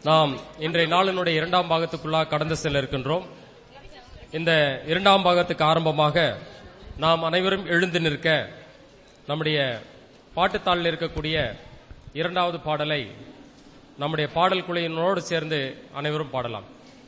நாம் இன்றைய நாளினுடைய இரண்டாம் பாகத்துக்குள்ளாக கடந்து செல்ல இருக்கின்றோம். இந்த இரண்டாம் பாகத்துக்கு ஆரம்பமாக நாம் அனைவரும் எழுந்து நிற்க நம்முடைய பாட்டுத்தாளில் இருக்கக்கூடிய இரண்டாவது பாடலை நம்முடைய பாடல் குழுவினரோடு சேர்ந்து அனைவரும் பாடலாம்.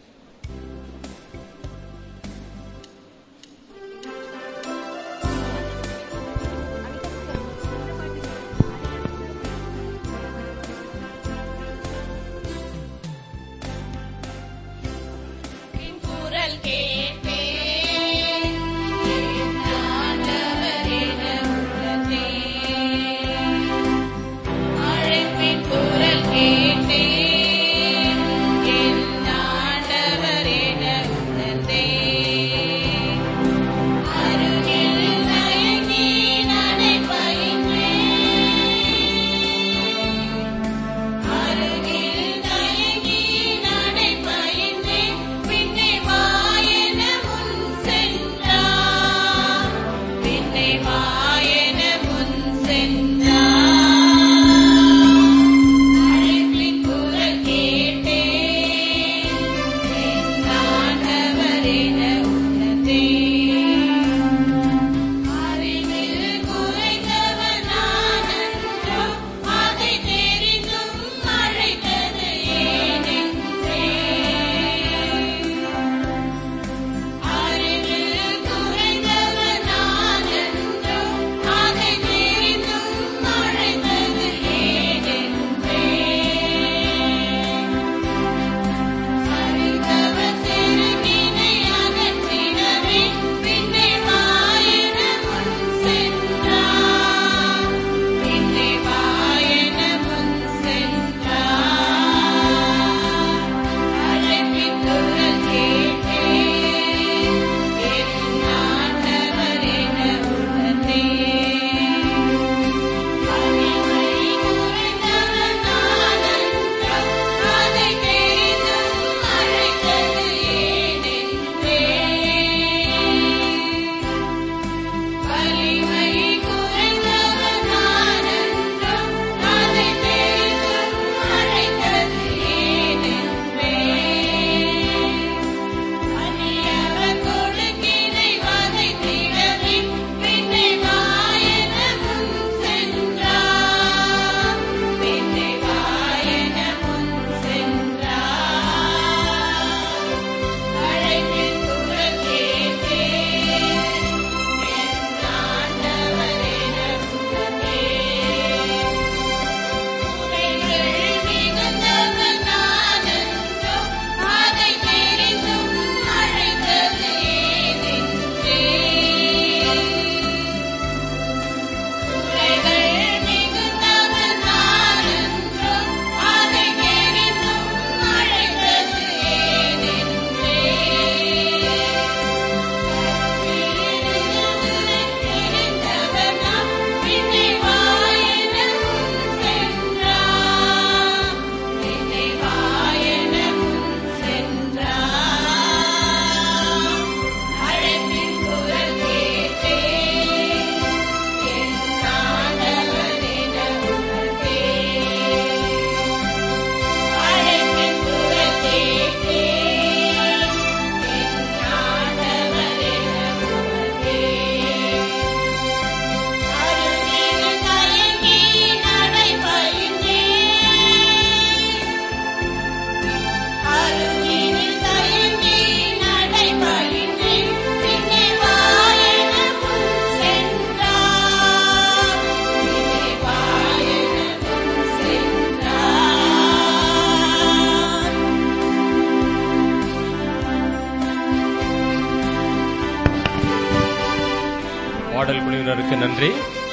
பாடல் குழுவினருக்கு நன்றி.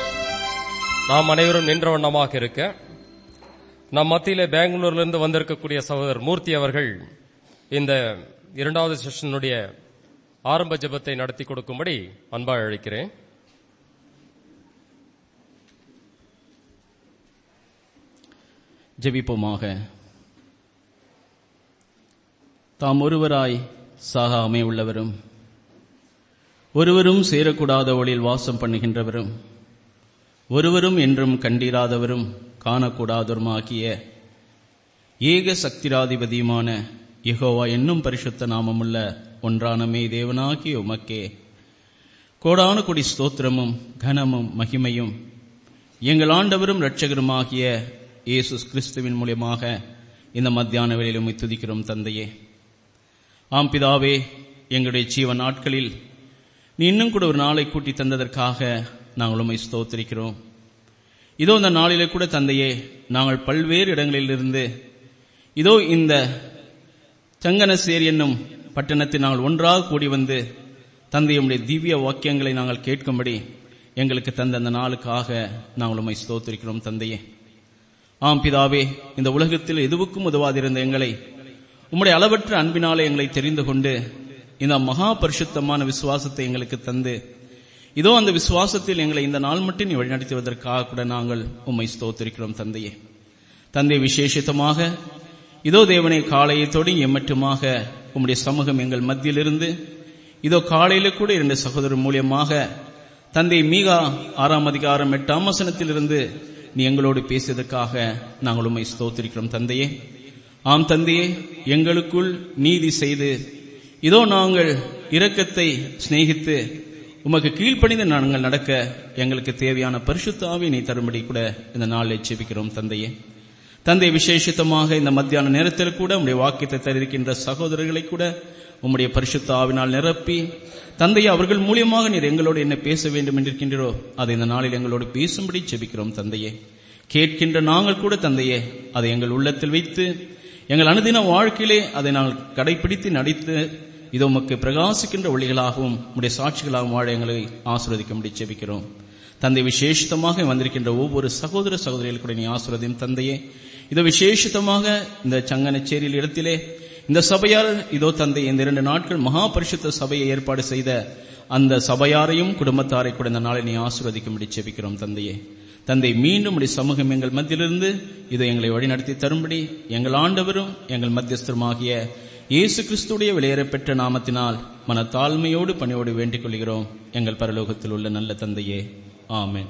நாம் அனைவரும் நின்ற வண்ணமாக இருக்க நம் மத்தியிலே பெங்களூரிலிருந்து வந்திருக்கக்கூடிய சகோதரர் மூர்த்தி அவர்கள் இந்த இரண்டாவது செஷனுடைய ஆரம்ப ஜெபத்தை நடத்தி கொடுக்கும்படி அன்பாக அழைக்கிறேன். ஜெபிப்போமாக. தாம் ஒருவராய் சாகாமை உள்ளவரும் ஒருவரும் சேரக்கூடாதவளில் வாசம் பண்ணுகின்றவரும் ஒருவரும் என்றும் கண்டிராதவரும் காணக்கூடாதவருமாகிய ஏக சக்திராதிபதியுமான யெகோவா என்னும் பரிசுத்த நாமமுள்ள ஒன்றானமே தேவனாகிய உமக்கே கோடான கொடி ஸ்தோத்திரமும் கனமும் மகிமையும் எங்கள் ஆண்டவரும் இரட்சகருமாகிய இயேசு கிறிஸ்துவின் மூலமாக இந்த மத்தியான வேளையில் உம்மை துதிக்கிறோம் தந்தையே. ஆம் பிதாவே, எங்களுடைய ஜீவ நாட்களில் நீ இன்னும் கூட ஒரு நாளை கூட்டி தந்ததற்காக நாங்கள் உம்மை ஸ்தோத்திரிக்கிறோம். இதோ இந்த நாளிலே கூட தந்தையே, நாங்கள் பல்வேறு இடங்களிலிருந்து இதோ இந்த சங்கனசேரி என்னும் பட்டணத்தில் நாங்கள் ஒன்றாக கூடி வந்து தந்தையுடைய திவ்ய வாக்கியங்களை நாங்கள் கேட்கும்படி எங்களுக்கு தந்த அந்த நாளுக்காக நாங்கள் உம்மை ஸ்தோத்திரிக்கிறோம் தந்தையே. ஆம் பிதாவே, இந்த உலகத்தில் எதுவுக்கும் உதவாதிருந்த எங்களை உம்முடைய அளவற்ற அன்பினாலே எங்களை தெரிந்து கொண்டு இந்த மகா பரிசுத்தமான விசுவாசத்தை எங்களுக்கு தந்து இதோ அந்த விசுவாசத்தில் எங்களை இந்த நாள் மட்டும் நீ வழிநடத்துவதற்காக கூட நாங்கள் உம்மை ஸ்தோத்திரிக்கிறோம் தந்தையே. தந்தை, விசேஷித்தமாக இதோ தேவனை காலையை தொடங்கி எம்மட்டுமாக உம்முடைய சமூகம் எங்கள் மத்தியிலிருந்து இதோ காலையில கூட 2 சகோதரர் மூலியமாக தந்தை மீகா 6ஆம் அதிகாரம் 8ஆம் வசனத்திலிருந்து நீ எங்களோடு பேசியதற்காக நாங்கள் உம்மை ஸ்தோத்திரிக்கிறோம் தந்தையே. ஆம் தந்தையே, எங்களுக்குள் நீதி செய்து இதோ நாங்கள் இரக்கத்தை சிநேகித்து உமக்கு கீழ்ப்படிந்து நாங்கள் நடக்க எங்களுக்கு தேவையான பரிசுத்த ஆவியை நீ தரும்படி கூட இந்த நாளில் ஜெபிக்கிறோம் தந்தையே. தந்தை, விசேஷித்தமாக இந்த மத்தியான நேரத்தில் கூட உம்முடைய வாக்கியத்தை தருகின்ற சகோதரர்களை கூட உம்முடைய பரிசுத்த ஆவினால் நிரப்பி தந்தையை அவர்கள் மூலியமாக நீர் எங்களோடு என்ன பேச வேண்டும் என்றிருக்கின்றோ அதை இந்த நாளில் எங்களோடு பேசும்படி ஜெபிக்கிறோம் தந்தையே. கேட்கின்ற நாங்கள் கூட தந்தையே அதை எங்கள் உள்ளத்தில் வைத்து எங்கள் அனுதின வாழ்க்கையிலே அதை நாங்கள் கடைபிடித்து நடித்து இதோ உமக்கு பிரகாசிக்கின்ற ஒளிகளாகவும் உம்முடைய சாட்சிகளாகவும் வாழ எங்களை ஆசீர்வதிக்கும்படி ஜெபிக்கிறோம் தந்தை. விசேஷித்தமாக வந்திருக்கின்ற ஒவ்வொரு சகோதர சகோதரிகள் கூட நீ ஆசீர்வதியும் தந்தையே. இதோ விசேஷித்தமாக இந்த சங்கனச்சேரியில் இடத்திலே இந்த சபையார் இதோ தந்தை இந்த 2 நாட்கள் மகா பரிசுத்த சபையை ஏற்பாடு செய்த அந்த சபையாரையும் குடும்பத்தாரை கூட இந்த நாளை நீ ஆசீர்வதிக்கும்படி ஜெபிக்கிறோம் தந்தையே. தந்தை, மீண்டும் உடைய சமூகம் எங்கள் மத்தியிலிருந்து இதை எங்களை வழிநடத்தி தரும்படி எங்கள் ஆண்டவரும் எங்கள் மத்தியஸ்தருமாகிய இயேசு கிறிஸ்துடைய விலையேறப்பெற்ற நாமத்தினால் மன தாழ்மையோடு பணியோடு வேண்டிக் கொள்கிறோம் எங்கள் பரலோகத்தில் உள்ள நல்ல தந்தையே. ஆமென்.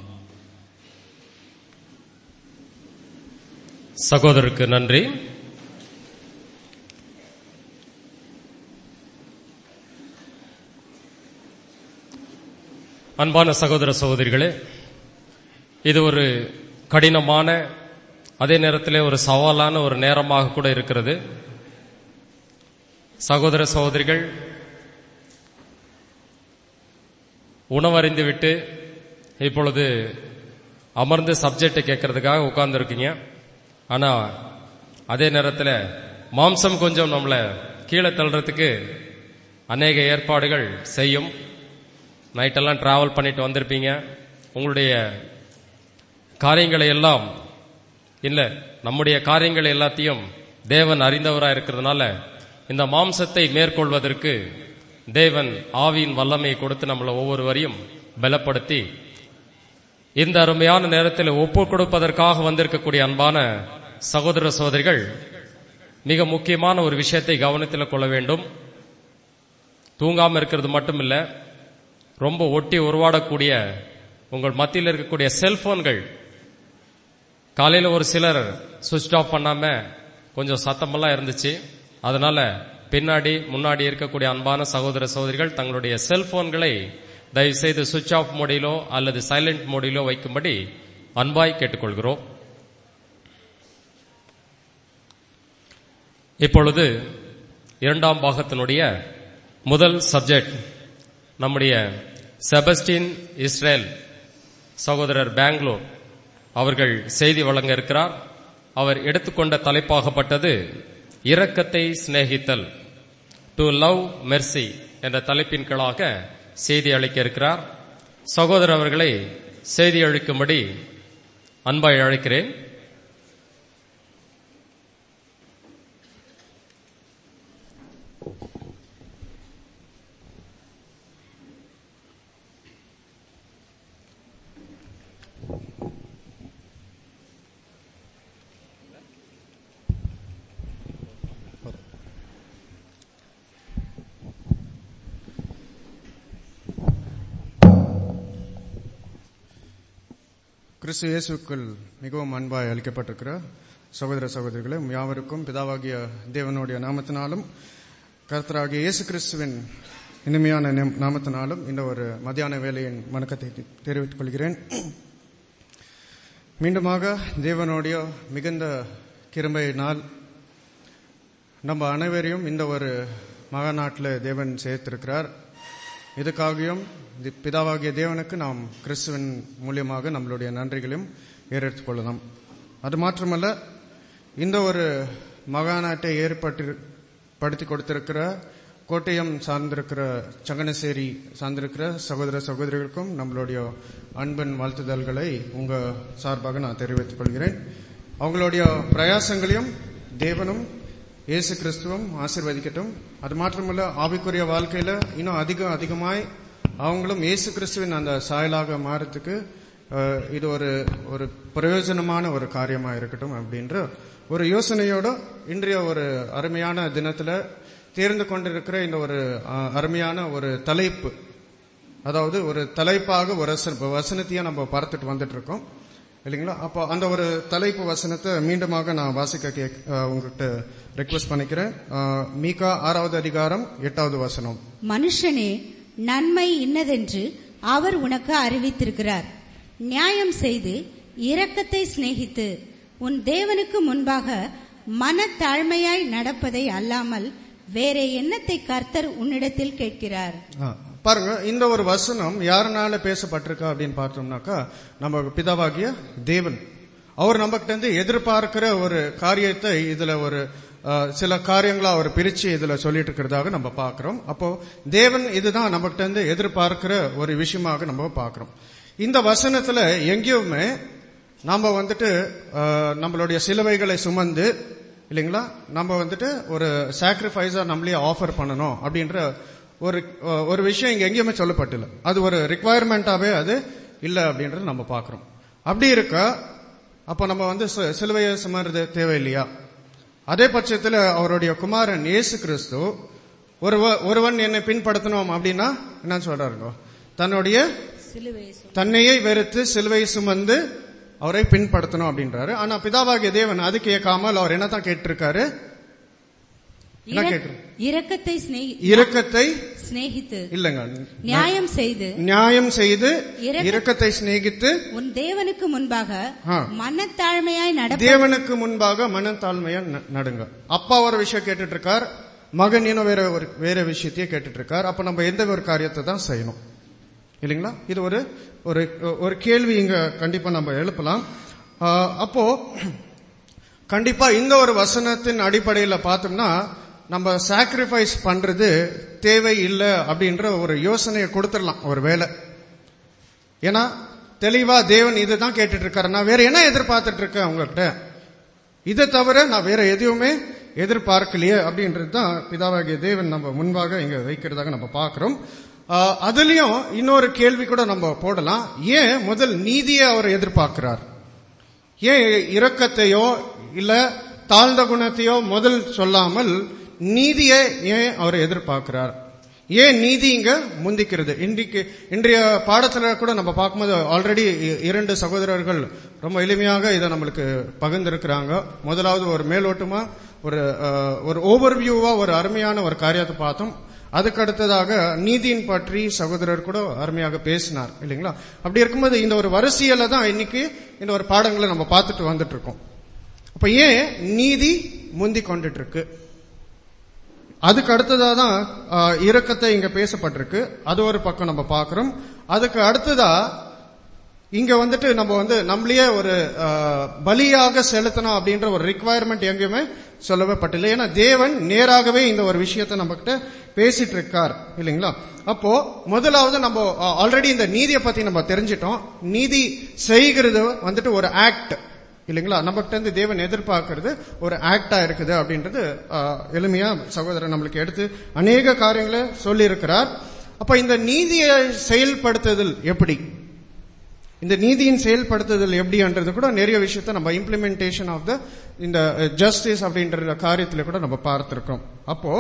சகோதரருக்கு நன்றி. அன்பான சகோதர சகோதரிகளே, இது ஒரு கடினமான அதே நேரத்தில் ஒரு சவாலான ஒரு நேரமாக கூட இருக்கிறது. சகோதர சகோதரிகள் உணவறிந்து விட்டு இப்பொழுது அமர்ந்து சப்ஜெக்டை கேட்கறதுக்காக உட்கார்ந்துருக்கீங்க. ஆனா அதே நேரத்தில் மாம்சம் கொஞ்சம் நம்மளை கீழே தள்ளுறதுக்கு அநேக ஏற்பாடுகள் செய்யும். நைட்டெல்லாம் டிராவல் பண்ணிட்டு வந்திருப்பீங்க. உங்களுடைய காரியங்களை எல்லாம் இல்லை, நம்முடைய காரியங்களை எல்லாத்தையும் தேவன் அறிந்தவராக இருக்கிறதுனால இந்த மாம்சத்தை மேற்கொள்வதற்கு தேவன் ஆவியின் வல்லமையை கொடுத்து நம்மளை ஒவ்வொருவரையும் பலப்படுத்தி இந்த அருமையான நேரத்தில் ஒப்பு கொடுப்பதற்காக வந்திருக்கக்கூடிய அன்பான சகோதர சகோதரிகள் மிக முக்கியமான ஒரு விஷயத்தை கவனத்தில் கொள்ள வேண்டும். தூங்காமல் இருக்கிறது மட்டும் இல்லை, ரொம்ப ஒட்டி உருவாடக்கூடிய உங்கள் மத்தியில் இருக்கக்கூடிய செல்போன்கள் காலையில் ஒரு சிலர் சுவிட்ச் ஆஃப் பண்ணாம கொஞ்சம் சத்தமெல்லாம் இருந்துச்சு. அதனால பின்னாடி முன்னாடி இருக்கக்கூடிய அன்பான சகோதர சகோதரிகள் தங்களுடைய செல்போன்களை தயவு செய்து சுவிட்ச் ஆஃப் மோடிலோ அல்லது சைலண்ட் மோடிலோ வைக்கும்படி அன்பாய் கேட்டுக்கொள்கிறோம். இப்பொழுது 2ஆம் பாகத்தினுடைய முதல் சப்ஜெக்ட் நம்முடைய செபஸ்டின் இஸ்ரேல் சகோதரர் பெங்களூர் அவர்கள் செய்தி வழங்க இருக்கிறார். அவர் எடுத்துக்கொண்ட தலைப்பாகப்பட்டது இரக்கத்தை சிநேகித்தல், டு லவ் மெர்சி என்ற தலைப்பின் கீழாக செய்தி அளிக்க இருக்கிறார். சகோதரர் அவர்களை செய்தி அளிக்கும்படி அன்பாய் அழைக்கிறேன். கிறிஸ்து இயேசுக்குள் மிகவும் அன்பாய் அளிக்கப்பட்டிருக்கிற சகோதர சகோதரிகளே, யாவருக்கும் பிதாவாகிய தேவனுடைய நாமத்தினாலும் கர்த்தராகிய இயேசு கிறிஸ்துவின் இனிமையான நாமத்தினாலும் இந்த ஒரு மத்தியான வேளையின் வணக்கத்தை தெரிவித்துக் கொள்கிறேன். மீண்டுமாக தேவனுடைய மிகுந்த கிருபையினால் நம்ம அனைவரையும் இந்த ஒரு மகாநாட்டில் தேவன் சேர்த்திருக்கிறார். இதுக்காகவும் பிதாவாகிய தேவனுக்கு நாம் கிறிஸ்துவின் மூலியமாக நம்மளுடைய நன்றிகளையும் ஏறெடுத்துக் கொள்ளலாம். அது மாத்திரமல்ல, இந்த ஒரு மகாநாட்டை ஏற்படுத்தி கொடுத்திருக்கிற கோட்டயம் சார்ந்திருக்கிற சங்கனசேரி சார்ந்திருக்கிற சகோதர சகோதரிகளுக்கும் நம்மளுடைய அன்பின் வாழ்த்துதல்களை உங்க சார்பாக நான் தெரிவித்துக் கொள்கிறேன். அவங்களுடைய பிரயாசங்களையும் தேவனும் இயேசு கிறிஸ்துவும் ஆசீர்வதிக்கட்டும். அது மாத்திரமல்ல, ஆவிக்குரிய வாழ்க்கையில இன்னும் அதிகமாய் அவங்களும் இயேசு கிறிஸ்துவின் அந்த சாயலாக மாறத்துக்கு இது ஒரு பிரயோஜனமான ஒரு காரியமா இருக்கட்டும் அப்படின்ற ஒரு யோசனையோட இன்றைய ஒரு அருமையான தினத்துல தேர்ந்து கொண்டிருக்கிற இந்த ஒரு அருமையான ஒரு தலைப்பு, அதாவது ஒரு தலைப்பாக ஒரு வசனத்தையே நம்ம பார்த்துட்டு வந்துட்டு இருக்கோம் இல்லைங்களா? அப்போ அந்த ஒரு தலைப்பு வசனத்தை மீண்டுமாக நான் வாசிக்க உங்ககிட்ட ரெக்வெஸ்ட் பண்ணிக்கிறேன். மீகா 6வது அதிகாரம் 8வது வசனம். மனுஷனே, நன்மை இன்னதென்று அவர் உனக்கு அறிவித்திருக்கிறார். நியாயம் செய்து இரக்கத்தை சிநேகித்து உன் தேவனுக்கு முன்பாக மனத்தாழ்மையாய் நடப்பதை அல்லாமல் வேற எண்ணத்தை கர்த்தர் உன்னிடத்தில் கேட்கிறார். பாருங்க, இந்த ஒரு வசனம் யாருனால பேசப்பட்டிருக்கா அப்படின்னு பார்த்தோம்னாக்கா, நம்ம பிதாவாகிய தேவன் அவர் நம்ம கிட்ட இருந்து எதிர்பார்க்கிற ஒரு காரியத்தை இதுல ஒரு சில காரியங்களா அவர் பிரிச்சு இதுல சொல்லிட்டு இருக்கிறதாக நம்ம பாக்குறோம். அப்போ தேவன் இதுதான் நம்ம கிட்ட இருந்து எதிர்பார்க்கிற ஒரு விஷயமாக நம்ம பாக்குறோம். இந்த வசனத்துல எங்கேயுமே நம்ம நம்மளுடைய சிலுவைகளை சுமந்து இல்லைங்களா, நம்ம ஒரு சாக்ரிஃபைஸா நம்மளே ஆஃபர் பண்ணணும் அப்படின்ற ஒரு விஷயம் இங்க எங்கேயுமே சொல்லப்பட்டில்லை. அது ஒரு ரிக்வயர்மெண்டாவே அது இல்ல அப்படின்றது நம்ம பாக்குறோம். அப்படி இருக்க அப்ப நம்ம சிலுவையை சுமறது தேவையில்லையா? அதே பட்சத்துல அவருடைய குமாரன் இயேசு கிறிஸ்து ஒருவன் என்னை பின்படுத்தணும் அப்படின்னா என்ன சொல்றாருங்க? தன்னையே வெறுத்து சிலுவையை சுமந்து அவரை பின்படுத்தணும் அப்படின்றாரு. ஆனா பிதாவாகிய தேவன் அது கேட்காமல் அவர் என்னதான் கேட்டிருக்காரு? என்ன கேட்கிறார்? இரக்கத்தை சிநேகித்து இல்லங்க, நியாயம் செய்து இரக்கத்தை சிநேகித்து உன் தேவனுக்கு முன்பாக மனத்தாழ்மையாய் நடுங்க. அப்பா ஒரு விஷயம் கேட்டுட்டு இருக்கார், மகன் இன்னும் வேற விஷயத்தையே கேட்டுட்டு இருக்கார். அப்ப நம்ம எந்த ஒரு காரியத்தை தான் செய்யணும் இல்லைங்களா? இது ஒரு கேள்வி இங்க கண்டிப்பா நம்ம எழுப்பலாம். அப்போ கண்டிப்பா இந்த ஒரு வசனத்தின் அடிப்படையில் பார்த்தோம்னா நம்ம சாக்ரிஃபைஸ் பண்றது தேவை இல்லை அப்படின்ற ஒரு யோசனையை கொடுத்துடலாம் ஒரு வேலை. ஏன்னா தெளிவா தேவன் இதுதான் கேட்டுட்டு இருக்காரு. நான் வேற என்ன எதிர்பார்த்துட்டு இருக்கேன் உங்ககிட்ட, இதை தவிர நான் வேற எதுவுமே எதிர்பார்க்கலையே அப்படின்றது தான் பிதாவாகிய தேவன் நம்ம முன்பாக இங்க வைக்கிறதாக நம்ம பார்க்கிறோம். அதுலயும் இன்னொரு கேள்வி கூட நம்ம போடலாம். ஏன் முதல் நீதியை அவர் எதிர்பார்க்கிறார்? ஏன் இரக்கத்தையோ இல்ல தாழ்ந்த குணத்தையோ முதல் சொல்லாமல் நீதியை ஏன் அவர் எதிர்பார்க்கிறார்? ஏன் நீதி இங்க முந்திக்கிறது? இன்றைய பாடத்துல கூட நம்ம பார்க்கும்போது ஆல்ரெடி 2 சகோதரர்கள் ரொம்ப எளிமையாக இதை நம்மளுக்கு பகிர்ந்திருக்கிறாங்க. முதலாவது ஒரு மேலோட்டமா ஒரு ஓவர்வியூவா ஒரு அருமையான ஒரு காரியத்தை பார்த்தோம். அதுக்கு அடுத்ததாக நீதியின் பற்றி சகோதரர் கூட அருமையாக பேசினார் இல்லைங்களா? அப்படி இருக்கும்போது இந்த ஒரு வரிசையில தான் இன்னைக்கு இந்த ஒரு பாடங்களை நம்ம பார்த்துட்டு வந்துட்டு இருக்கோம். அப்ப ஏன் நீதி முந்தி கொண்டுட்டு இருக்கு? அதுக்கு அடுத்ததா தான் இரக்கத்தை இங்க பேசப்பட்டிருக்கு. அது ஒரு பக்கம் நம்ம பார்க்கிறோம். அதுக்கு அடுத்ததா இங்க நம்ம நம்மளையே ஒரு பலியாக செலுத்தணும் அப்படின்ற ஒரு ரிக்வயர்மெண்ட் எங்கேயுமே சொல்லவே பட்டில்லை. ஏன்னா தேவன் நேராகவே இந்த ஒரு விஷயத்தை நம்ம கிட்ட பேசிட்டு இருக்கார் இல்லைங்களா? அப்போ முதலாவது நம்ம ஆல்ரெடி இந்த நீதியை பத்தி நம்ம தெரிஞ்சிட்டோம். நீதி செய்கிறது ஒரு ஆக்ட் இல்லைங்களா? நம்ம கிட்ட இருந்து தேவன் எதிர்பார்க்கிறது ஒரு ஆக்டா இருக்குது அப்படின்றது எளிமையா சகோதரர் நம்மளுக்கு எடுத்து அநேக காரியங்களை சொல்லி இருக்கிறார். அப்ப இந்த நீதியை செயல்படுத்துதல் எப்படி, இந்த நீதியின் செயல்படுத்துதல் எப்படின்றது கூட நிறைய விஷயத்த நம்ம இம்ப்ளிமெண்டேஷன் ஆஃப் இந்த ஜஸ்டிஸ் அப்படின்ற காரியத்துல கூட நம்ம பார்த்திருக்கோம். அப்போ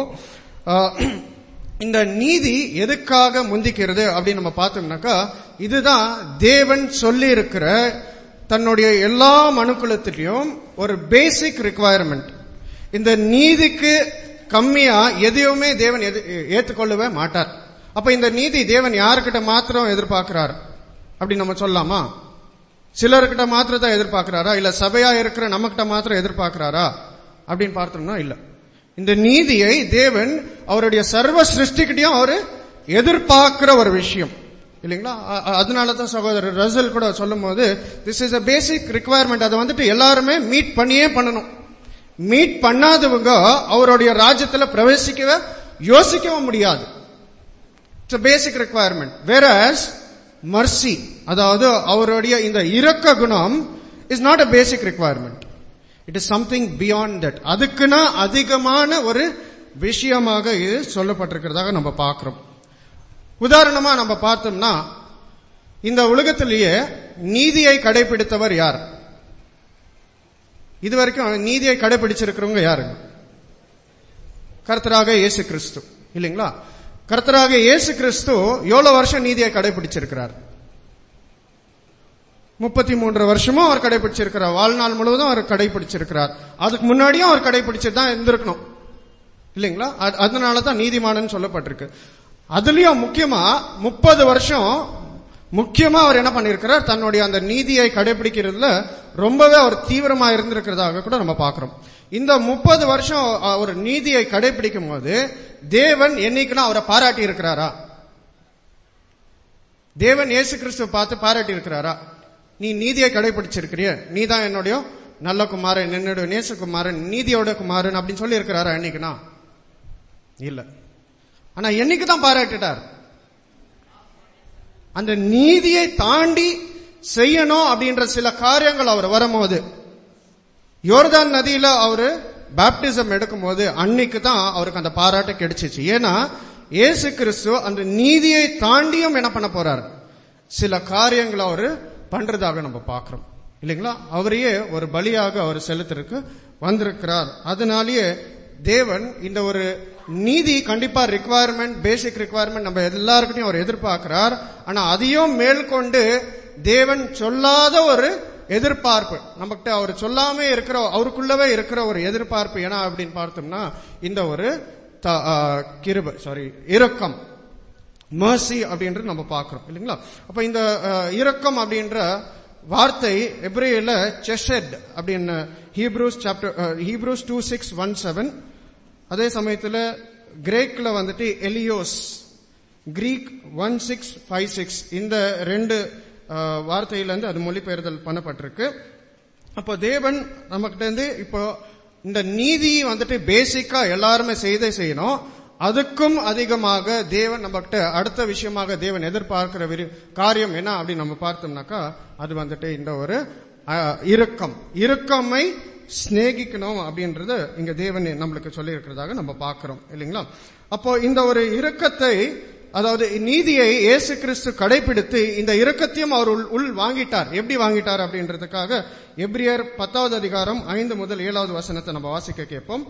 இந்த நீதி எதுக்காக முந்திக்கிறது அப்படின்னு நம்ம பார்த்தோம்னாக்கா, இதுதான் தேவன் சொல்லி இருக்கிற தன்னுடைய எல்லா மனுக்குலத்திலையும் ஒரு பேசிக் ரிக்வயர்மெண்ட், இந்த நீதிக்கு கம்மியா எதையுமே தேவன் ஏற்றுக்கொள்ளவே மாட்டார். அப்ப இந்த நீதி தேவன் யாருக்கிட்ட மாத்திரம் எதிர்பார்க்கிறார் அப்படி நம்ம சொல்லலாமா? சிலர்கிட்ட மாத்திரம் தான் எதிர்பார்க்கிறாரா, இல்ல சபையா இருக்கிற நம்ம கிட்ட மாத்திரம் எதிர்பார்க்கிறாரா அப்படின்னு பார்த்தோம்னா இல்ல. இந்த நீதியை தேவன் அவருடைய சர்வ சிருஷ்டிக்கிட்டையும் அவரு எதிர்பார்க்கிற ஒரு விஷயம் இல்லைங்களா? அதனாலதான் சகோதரர் ரசல் கூட சொல்லும் போது this is a basic requirement. அதை வந்துட்டு எல்லாருமே மீட் பண்ணியே பண்ணணும். மீட் பண்ணாதவங்க அவருடைய ராஜ்யத்துல பிரவேசிக்கவே யோசிக்கவும் முடியாது. It's a basic requirement. Whereas mercy, அதாவது அவருடைய இந்த இரக்க குணம் is not a basic requirement. It is something beyond that. அதுக்குன்னா அதிகமான ஒரு விஷயமாக இது சொல்லப்பட்டிருக்கிறதாக நம்ம பார்க்கிறோம். உதாரணமா நம்ம பார்த்தோம்னா இந்த உலகத்திலேயே நீதியை கடைபிடித்தவர் யார்? இதுவரைக்கும் நீதியை கடைபிடிச்சிருக்கிறவங்க யாருங்க? கர்த்தராக இயேசு கிறிஸ்து இல்லைங்களா? கர்த்தராக இயேசு கிறிஸ்து எவ்வளவு வருஷம் நீதியை கடைபிடிச்சிருக்கிறார்? 33 வருஷமும் அவர் கடைபிடிச்சிருக்கிறார். வாழ்நாள் முழுவதும் அவர் கடைபிடிச்சிருக்கிறார். அதுக்கு முன்னாடியும் அவர் கடைபிடிச்சு தான் இருந்திருக்கணும் இல்லைங்களா? அதனாலதான் நீதிமானன்னு சொல்லப்பட்டிருக்கு. அதுலயும் முக்கியமா 30 வருஷம் முக்கியமா அவர் என்ன பண்ணிருக்கிறார்? தன்னுடைய அந்த நீதியை கடைபிடிக்கிறதுல ரொம்பவே அவர் தீவிரமா இருந்திருக்கிறதாக கூட நம்ம பார்க்கிறோம். இந்த 30 வருஷம் அவர் நீதியை கடைபிடிக்கும் போது தேவன் என்னைக்குன்னா அவரை பாராட்டி இருக்கிறாரா? தேவன் இயேசு கிறிஸ்துவ பார்த்து பாராட்டி இருக்கிறாரா? நீ நீதியை கடைபிடிச்சிருக்கிறிய, நீ தான் என்னுடைய நல்ல குமாரன், என்னுடைய நேசகுமாரன், நீதியோட குமாரன் அப்படின்னு சொல்லி இருக்கிறாரா என்னைக்குன்னா? இல்ல. ஆனா என்னைக்கு தான் பாராட்டிட்டார்? அந்த நீதியை தாண்டி செய்யணும் அப்படின்ற சில காரியங்கள் அவர் வரும்போது, யோர்தான் நதியில அவரு பேப்டிசம் எடுக்கும் போது அன்னைக்கு தான் அவருக்கு அந்த பாராட்டு கிடைச்சிச்சு. ஏன்னா இயேசு கிறிஸ்து அந்த நீதியை தாண்டியும் என்ன பண்ண போறார்? சில காரியங்களை அவரு பண்றதாக நம்ம பார்க்கிறோம் இல்லைங்களா? அவரையே ஒரு பலியாக அவர் செலுத்திற்கு வந்திருக்கிறார். அதனாலேயே தேவன் இந்த ஒரு நீதி கண்டிப்பா ரிக்வயர்மெண்ட், பேசிக் ரிக்வயர்மெண்ட் நம்ம எல்லாருக்கிட்டையும் அவர் எதிர்பார்க்கிறார். ஆனா அதையும் மேற்கொண்டு தேவன் சொல்லாத ஒரு எதிர்பார்ப்பு நமக்கிட்ட அவர் சொல்லாம இருக்கிற, அவருக்குள்ளவே இருக்கிற ஒரு எதிர்பார்ப்பு என்ன அப்படின்னு பார்த்தோம்னா இந்த ஒரு கிருபை, இரக்கம், மர்சி அப்படின்றது நம்ம பார்க்கிறோம் இல்லைங்களா? அப்ப இந்த இரக்கம் அப்படின்ற வார்த்தை எபிரேயர்ல செஷெட் அப்படின்னு ஹீப்ரூஸ் 2:6-17, அதே சமயத்துல கிரேக்ல வந்துட்டு எலியோஸ், கிரீக் 1:6-5-6, இந்த ரெண்டு வார்த்தையிலிருந்து அது மொழிபெயர்தல் பண்ணப்பட்டிருக்கு. அப்போ தேவன் நமக்கிட்ட இருந்து இப்போ இந்த நீதி வந்துட்டு பேசிக்கா எல்லாருமே செய்யணும். அதுக்கும் அதிகமாக தேவன் நம்ம கிட்ட அடுத்த விஷயமாக தேவன் எதிர்பார்க்கிற காரியம் என்ன அப்படின்னு நம்ம பார்த்தோம்னாக்கா அது வந்துட்டு இந்த ஒரு இரக்கமை சிநேகிக்கணும் அப்படின்றது இங்க தேவன் நம்மளுக்கு சொல்லி இருக்கிறதாக நம்ம பார்க்கிறோம் இல்லைங்களா? அப்போ இந்த ஒரு இரக்கத்தை, அதாவது நீதியை இயேசு கிறிஸ்து கடைபிடித்து இந்த இரக்கத்தையும் அவர் உள் வாங்கிட்டார். எப்படி வாங்கிட்டார் அப்படின்றதுக்காக எபிரியர் 10வது அதிகாரம் 5 முதல் 7வது வசனத்தை நம்ம வாசிக்க கேட்போம்.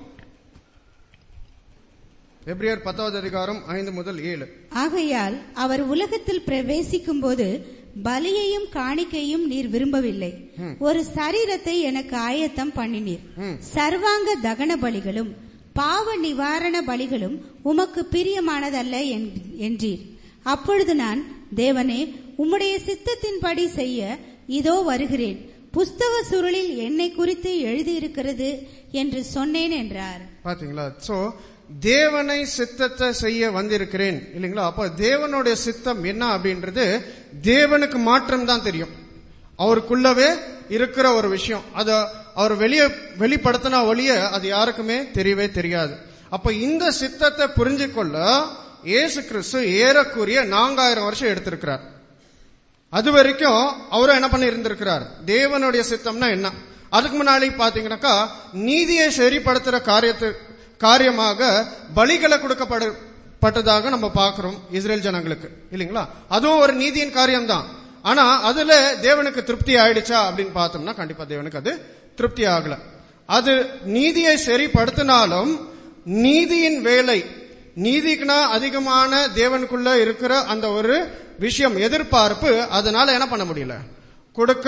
எபிரியர் 10வது அதிகாரம் 5 முதல் 7. ஆகையால் அவர் உலகத்தில் பிரவேசிக்கும் போது பலியையும் காணிக்கையும் நீர் விரும்பவில்லை, ஒரு சரீரத்தை எனக்கு ஆயத்தம் பண்ணினீர். சர்வாங்க தகன பலிகளும் பாவ நிவாரண பலிகளும் உமக்கு பிரியமானதல்ல என்றீர். அப்பொழுது நான், தேவனே, உம்முடைய சித்தத்தின்படி செய்ய இதோ வருகிறேன், புஸ்தக சுருளில் என்னை குறித்து எழுதியிருக்கிறது என்று சொன்னேன் என்றார். பாத்தீங்களா? சோ தேவனை சித்தத்தை செய்ய வந்திருக்கிறேன் இல்லைங்களா? அப்ப தேவனுடைய சித்தம் என்ன அப்படின்றது தேவனுக்கு மாற்றம் தான் தெரியும். அவருக்குள்ளவே இருக்கிற ஒரு விஷயம், அது அவர் வெளிப்படுத்தினா ஒழிய அது யாருக்குமே தெரியவே தெரியாது. அப்ப இந்த சித்தத்தை புரிஞ்சு கொள்ள இயேசு கிறிஸ்து ஏறக்குரிய 4000 வருஷம் எடுத்திருக்கிறார். அது வரைக்கும் அவரும் என்ன பண்ணி இருந்திருக்கிறார்? தேவனுடைய சித்தம்னா என்ன? அதுக்கு முன்னாடி பாத்தீங்கன்னாக்கா நீதியை சரிப்படுத்துற காரியமாக பலிகளை கொடுக்கப்பட்டதாக நம்ம பார்க்கிறோம் இஸ்ரேல் ஜனங்களுக்கு இல்லைங்களா? அதுவும் ஒரு நீதியின் காரியம்தான். ஆனா அதுல தேவனுக்கு திருப்தி ஆயிடுச்சா அப்படின்னு பார்த்தோம்னா கண்டிப்பா தேவனுக்கு அது திருப்தி ஆகல. அது நீதியை சரிப்படுத்தினாலும் நீதியின் வேலை, நீதிக்குனா அதிகமான தேவனுக்குள்ள இருக்கிற அந்த ஒரு விஷயம், எதிர்பார்ப்பு, அதனால என்ன பண்ண முடியல, கொடுக்க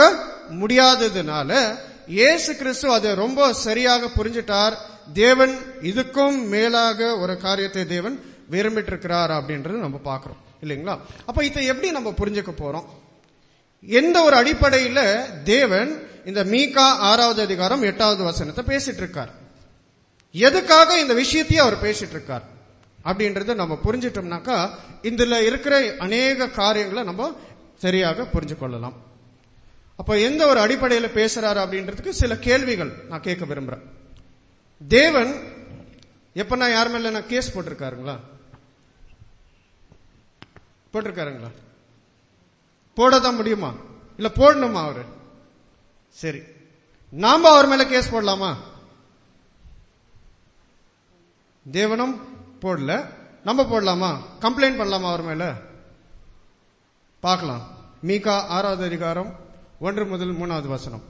முடியாததுனால இயேசு கிறிஸ்து அதை ரொம்ப சரியாக புரிஞ்சிட்டார். தேவன் இதுக்கும் மேலாக ஒரு காரியத்தை தேவன் விரும்பிட்டு இருக்கிறார் அப்படின்றது நம்ம பார்க்கிறோம் இல்லைங்களா? அப்ப இதை எப்படி நம்ம புரிஞ்சுக்க போறோம்? எந்த ஒரு அடிப்படையில தேவன் இந்த மீகா 6வது அதிகாரம் 8வது வசனத்தை பேசிட்டு இருக்கார்? எதுக்காக இந்த விஷயத்தையே அவர் பேசிட்டு இருக்கார் அப்படின்றத நம்ம புரிஞ்சிட்டோம்னாக்கா இதுல இருக்கிற அநேக காரியங்களை நம்ம சரியாக புரிஞ்சு கொள்ளலாம். அப்ப எந்த ஒரு அடிப்படையில பேசுறாரு அப்படின்றதுக்கு சில கேள்விகள் நான் கேட்க விரும்புறேன். தேவன் எப்ப நான் யார் மேல நான் கேஸ் போட்டிருக்காருங்களா? போட்டிருக்காருங்களா? போடதான் முடியுமா? இல்ல போடணுமா அவரு? சரி, நாம அவர் மேல கேஸ் போடலாமா? தேவனும் போடல, நம்ம போடலாமா? கம்ப்ளைண்ட் பண்ணலாமா அவர் மேல? பார்க்கலாம். மீகா 6வது அதிகாரம் 1 முதல் 3வது வசனம்.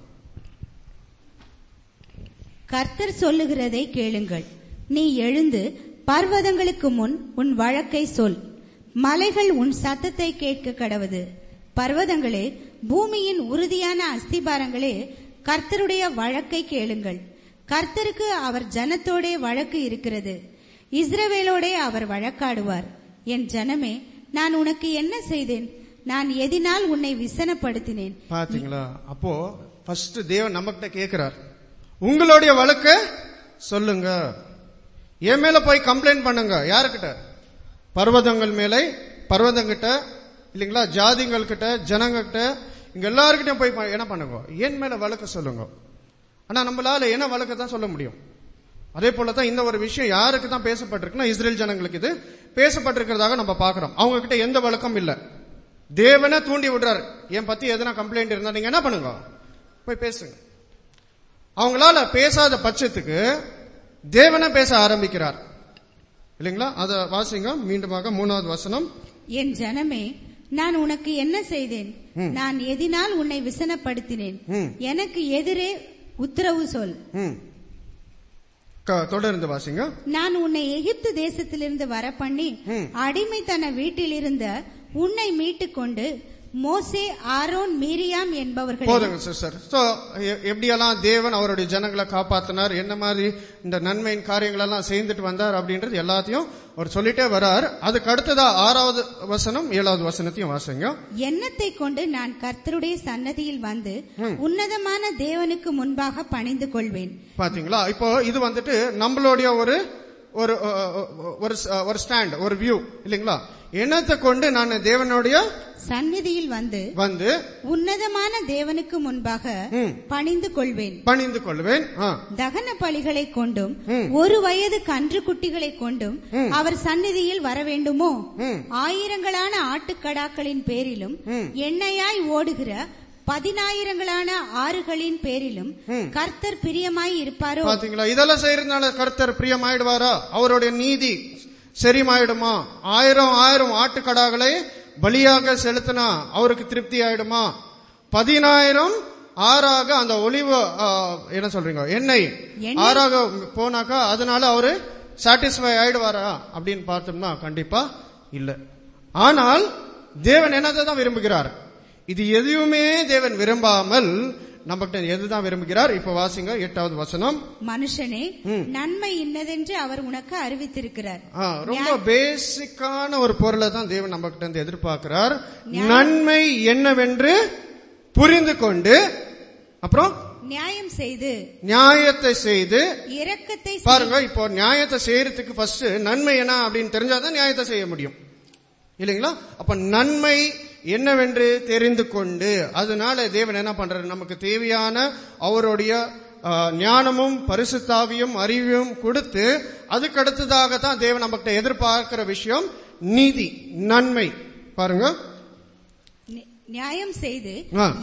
கர்த்தர் சொல்லுகிறதை கேளுங்கள். நீ எழுந்து பர்வதங்களுக்கு முன் உன் வழக்கை சொல். மலைகள் உன் சத்தத்தை கேட்க கடவது. பர்வதங்களே, பூமியின் உறுதியான அஸ்திபாரங்களே, கர்த்தருடைய வழக்கை கேளுங்கள். கர்த்தருக்கு அவர் ஜனத்தோடே வழக்கு இருக்கிறது, இஸ்ரவேலோடே அவர் வழக்காடுவார். என் ஜனமே, நான் உனக்கு என்ன செய்தேன்? நான் எதினால் உன்னை விசனப்படுத்தினேன்? பாத்தீங்களா? அப்போ ஃபர்ஸ்ட் தேவன் நம்மகிட்ட கேட்கிறார், உங்களுடைய வழக்க சொல்லுங்க, என் மேல போய் கம்ப்ளைண்ட் பண்ணுங்க. யாருக்கிட்ட? பர்வதங்கள் மேலே, பர்வதங்கிட்ட இல்லைங்களா, ஜாதிகள் கிட்ட, ஜனங்க கிட்ட, இங்க எல்லாருக்கிட்டையும் போய் என்ன பண்ணுங்க? என் மேல வழக்க சொல்லுங்க. ஆனா நம்மளால என்ன வழக்க தான் சொல்ல முடியும்? அதே போலதான் இந்த ஒரு விஷயம் யாருக்கு தான் பேசப்பட்டிருக்குன்னா இஸ்ரேல் ஜனங்களுக்கு இது பேசப்பட்டிருக்கிறதாக நம்ம பாக்குறோம். அவங்க கிட்ட எந்த வழக்கம் இல்ல. தேவனை தூண்டி விடுறாரு, என் பத்தி எதனா கம்ப்ளைண்ட் இருந்தா நீங்க என்ன பண்ணுங்க? போய் பேசுங்க. அவங்களால பேசாத பட்சத்துக்கு தேவனை பேச ஆரம்பிக்கிறார் இல்லைங்களா? அத வாசிங்க மீண்டுமாக 3வது வசனம். என் ஜனமே, நான் உனக்கு என்ன செய்தேன்? நான் எதினால் உன்னை விசனப்படுத்தினேன்? எனக்கு எதிரே உத்தரவு சொல். தொடர்ந்து வாசிங்க. நான் உன்னை எகிப்து தேசத்திலிருந்து வர பண்ணி அடிமைத்தன வீட்டில் இருந்த உன்னை மீட்டுக் கொண்டு மோசே, ஆரோன், மீரியாம் என்பவர்கள். போதுங்க சிஸ்டர். சோ எப்படியெல்லாம் தேவன் அவருடைய ஜனங்களை காப்பாத்தினார், என்ன மாதிரி இந்த நன்மையின் காரியங்கள் எல்லாம் செய்துட்டு வந்தார் அப்படின்றது எல்லாத்தையும் அவர் சொல்லிட்டே வரார். அதுக்கு அடுத்ததா 6வது வசனம் 7வது வசனத்தையும் வாசிங்க. எண்ணத்தை கொண்டு நான் கர்த்தருடைய சன்னதியில் வந்து உன்னதமான தேவனுக்கு முன்பாக பணிந்து கொள்வேன். பாத்தீங்களா? இப்போ இது வந்துட்டு நம்மளுடைய ஒரு ஒரு ஸ்டாண்ட், ஒரு வியூ இல்லைங்களா? எண்ணத்தை கொண்டு நான் தேவனுடைய சந்நிதியில் வந்து உன்னதமான தேவனுக்கு முன்பாக பணிந்து கொள்வேன். தகன பலிகளை கொண்டும் 1 வயது கன்று குட்டிகளை கொண்டும் அவர் சந்நிதியில் வர வேண்டுமோ? ஆயிரங்களான ஆட்டுக்கடாக்களின் பேரிலும் எண்ணெயாய் ஓடுகிற 10,000 ஆறுகளின் பேரிலும் கர்த்தர் பிரியமாய் இருப்பாரோ? பாத்தீங்களா? இதெல்லாம் செய்யறதுனால கர்த்தர் பிரியமாயிடுவாரா? அவருடைய நீதி சரிமாயிடுமா? 1000 ஆட்டுக்கடாக்களை பலியாக செலுத்தினா அவருக்கு திருப்தி ஆயிடுமா? 10,000 ஆறாக அந்த ஒலிவு என்ன சொல்றீங்க, எண்ணெய் ஆறாக போனாக்கா அதனால அவரு சாட்டிஸ்ஃபை ஆயிடுவாரா அப்படின்னு பார்த்தோம்னா கண்டிப்பா இல்ல. ஆனால் தேவன் என்னதான் தான் விரும்புகிறார்? இது எதுவுமே தேவன் விரும்பாமல் நமக்கு எதுதான் விரும்புகிறார்? இப்ப வாசிங்க 8வது வசனம். மனுஷனே, நன்மை இன்னதென்று அவர் உனக்கு அறிவித்திருக்கிறார். ரொம்ப பேசிக்கான ஒரு பொருளை தான் தேவன் நம்ம கிட்ட இருந்து எதிர்பார்க்கிறார். நன்மை என்னவென்று புரிந்து கொண்டு, அப்புறம் நியாயத்தை செய்து இரக்கத்தை பாருங்க. இப்போ நியாயத்தை செய்யறதுக்கு ஃபர்ஸ்ட் நன்மை என்ன அப்படின்னு தெரிஞ்சாதான் நியாயத்தை செய்ய முடியும் இல்லைங்களா? அப்ப நன்மை என்னவென்று தெரிந்து கொண்டு, அதனால தேவன் என்ன பண்றாரு? நமக்கு தேவையான அவருடைய ஞானமும் பரிசுத்தாவியும் அறிவையும் கொடுத்து, அதுக்கு அடுத்ததாக தான் தேவன் நமக்கு எதிர்பார்க்கிற விஷயம் நீதி, நன்மை. பாருங்க, நியாயம் செய்து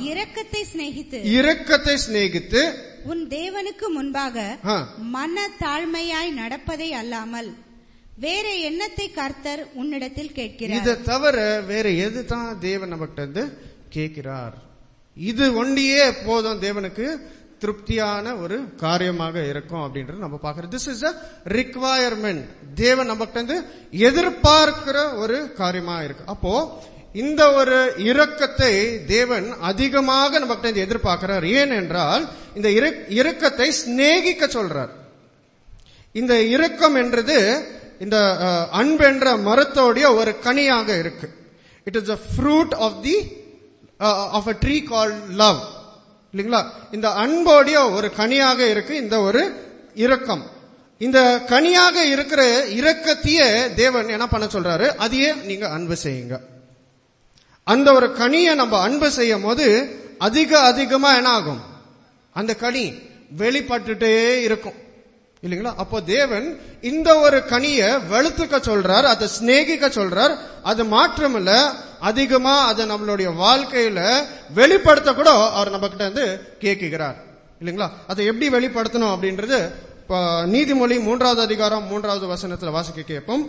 இரக்கத்தை சிநேகித்து உன் தேவனுக்கு முன்பாக மன தாழ்மையாய் நடப்பதை அல்லாமல் வேற எண்ணத்தை கர்த்தர் உன்னிடத்தில் கேட்கிறார். இதை தவிர வேற எது தான் தேவன் நமக்கு கேட்கிறார்? இது ஒண்டியே போதும் தேவனுக்கு திருப்தியான ஒரு காரியமாக இருக்கும் அப்படின்றது நம்ம பார்க்கிறோம். This is a requirement. தேவன் நமக்கு எதிர்பார்க்கிற ஒரு காரியமா இருக்கு. அப்போ இந்த ஒரு இரக்கத்தை தேவன் அதிகமாக நம்மகிட்ட எதிர்பார்க்கிறார். ஏனென்றால் இந்த இரக்கத்தை சிநேகிக்க சொல்றார். இந்த இரக்கம் என்றது இந்த அன்பு என்ற மரத்தோடைய ஒரு கனியாக இருக்கு. It is a fruit of a tree called love. இல்லைங்களா? இந்த அன்போடைய ஒரு கனியாக இருக்கு இந்த ஒரு இரக்கம். இந்த கனியாக இருக்கிற இரக்கத்தையே தேவன் என்ன பண்ண சொல்றாரு? அதையே நீங்க அன்பு செய்யுங்க. அந்த ஒரு கனியை நம்ம அன்பு செய்யும் போது அதிகமா என்ன ஆகும்? அந்த கனி வெளிப்பட்டுட்டே இருக்கும். இல்லைங்களா? அப்போ தேவன் இந்த ஒரு கனியை வெளுத்துக்க சொல்றார், அதை சிநேகிக்க சொல்றார். அது மாற்றமில்ல, அதிகமா அதை நம்மளுடைய வாழ்க்கையில வெளிப்படுத்த கூட அவர் நம்ம கிட்ட கேட்கிறார். இல்லைங்களா? அதை எப்படி வெளிப்படுத்தணும் அப்படின்றது நீதிமொழி 3வது அதிகாரம் 3வது வசனத்துல வாசிக்க கேட்போம்.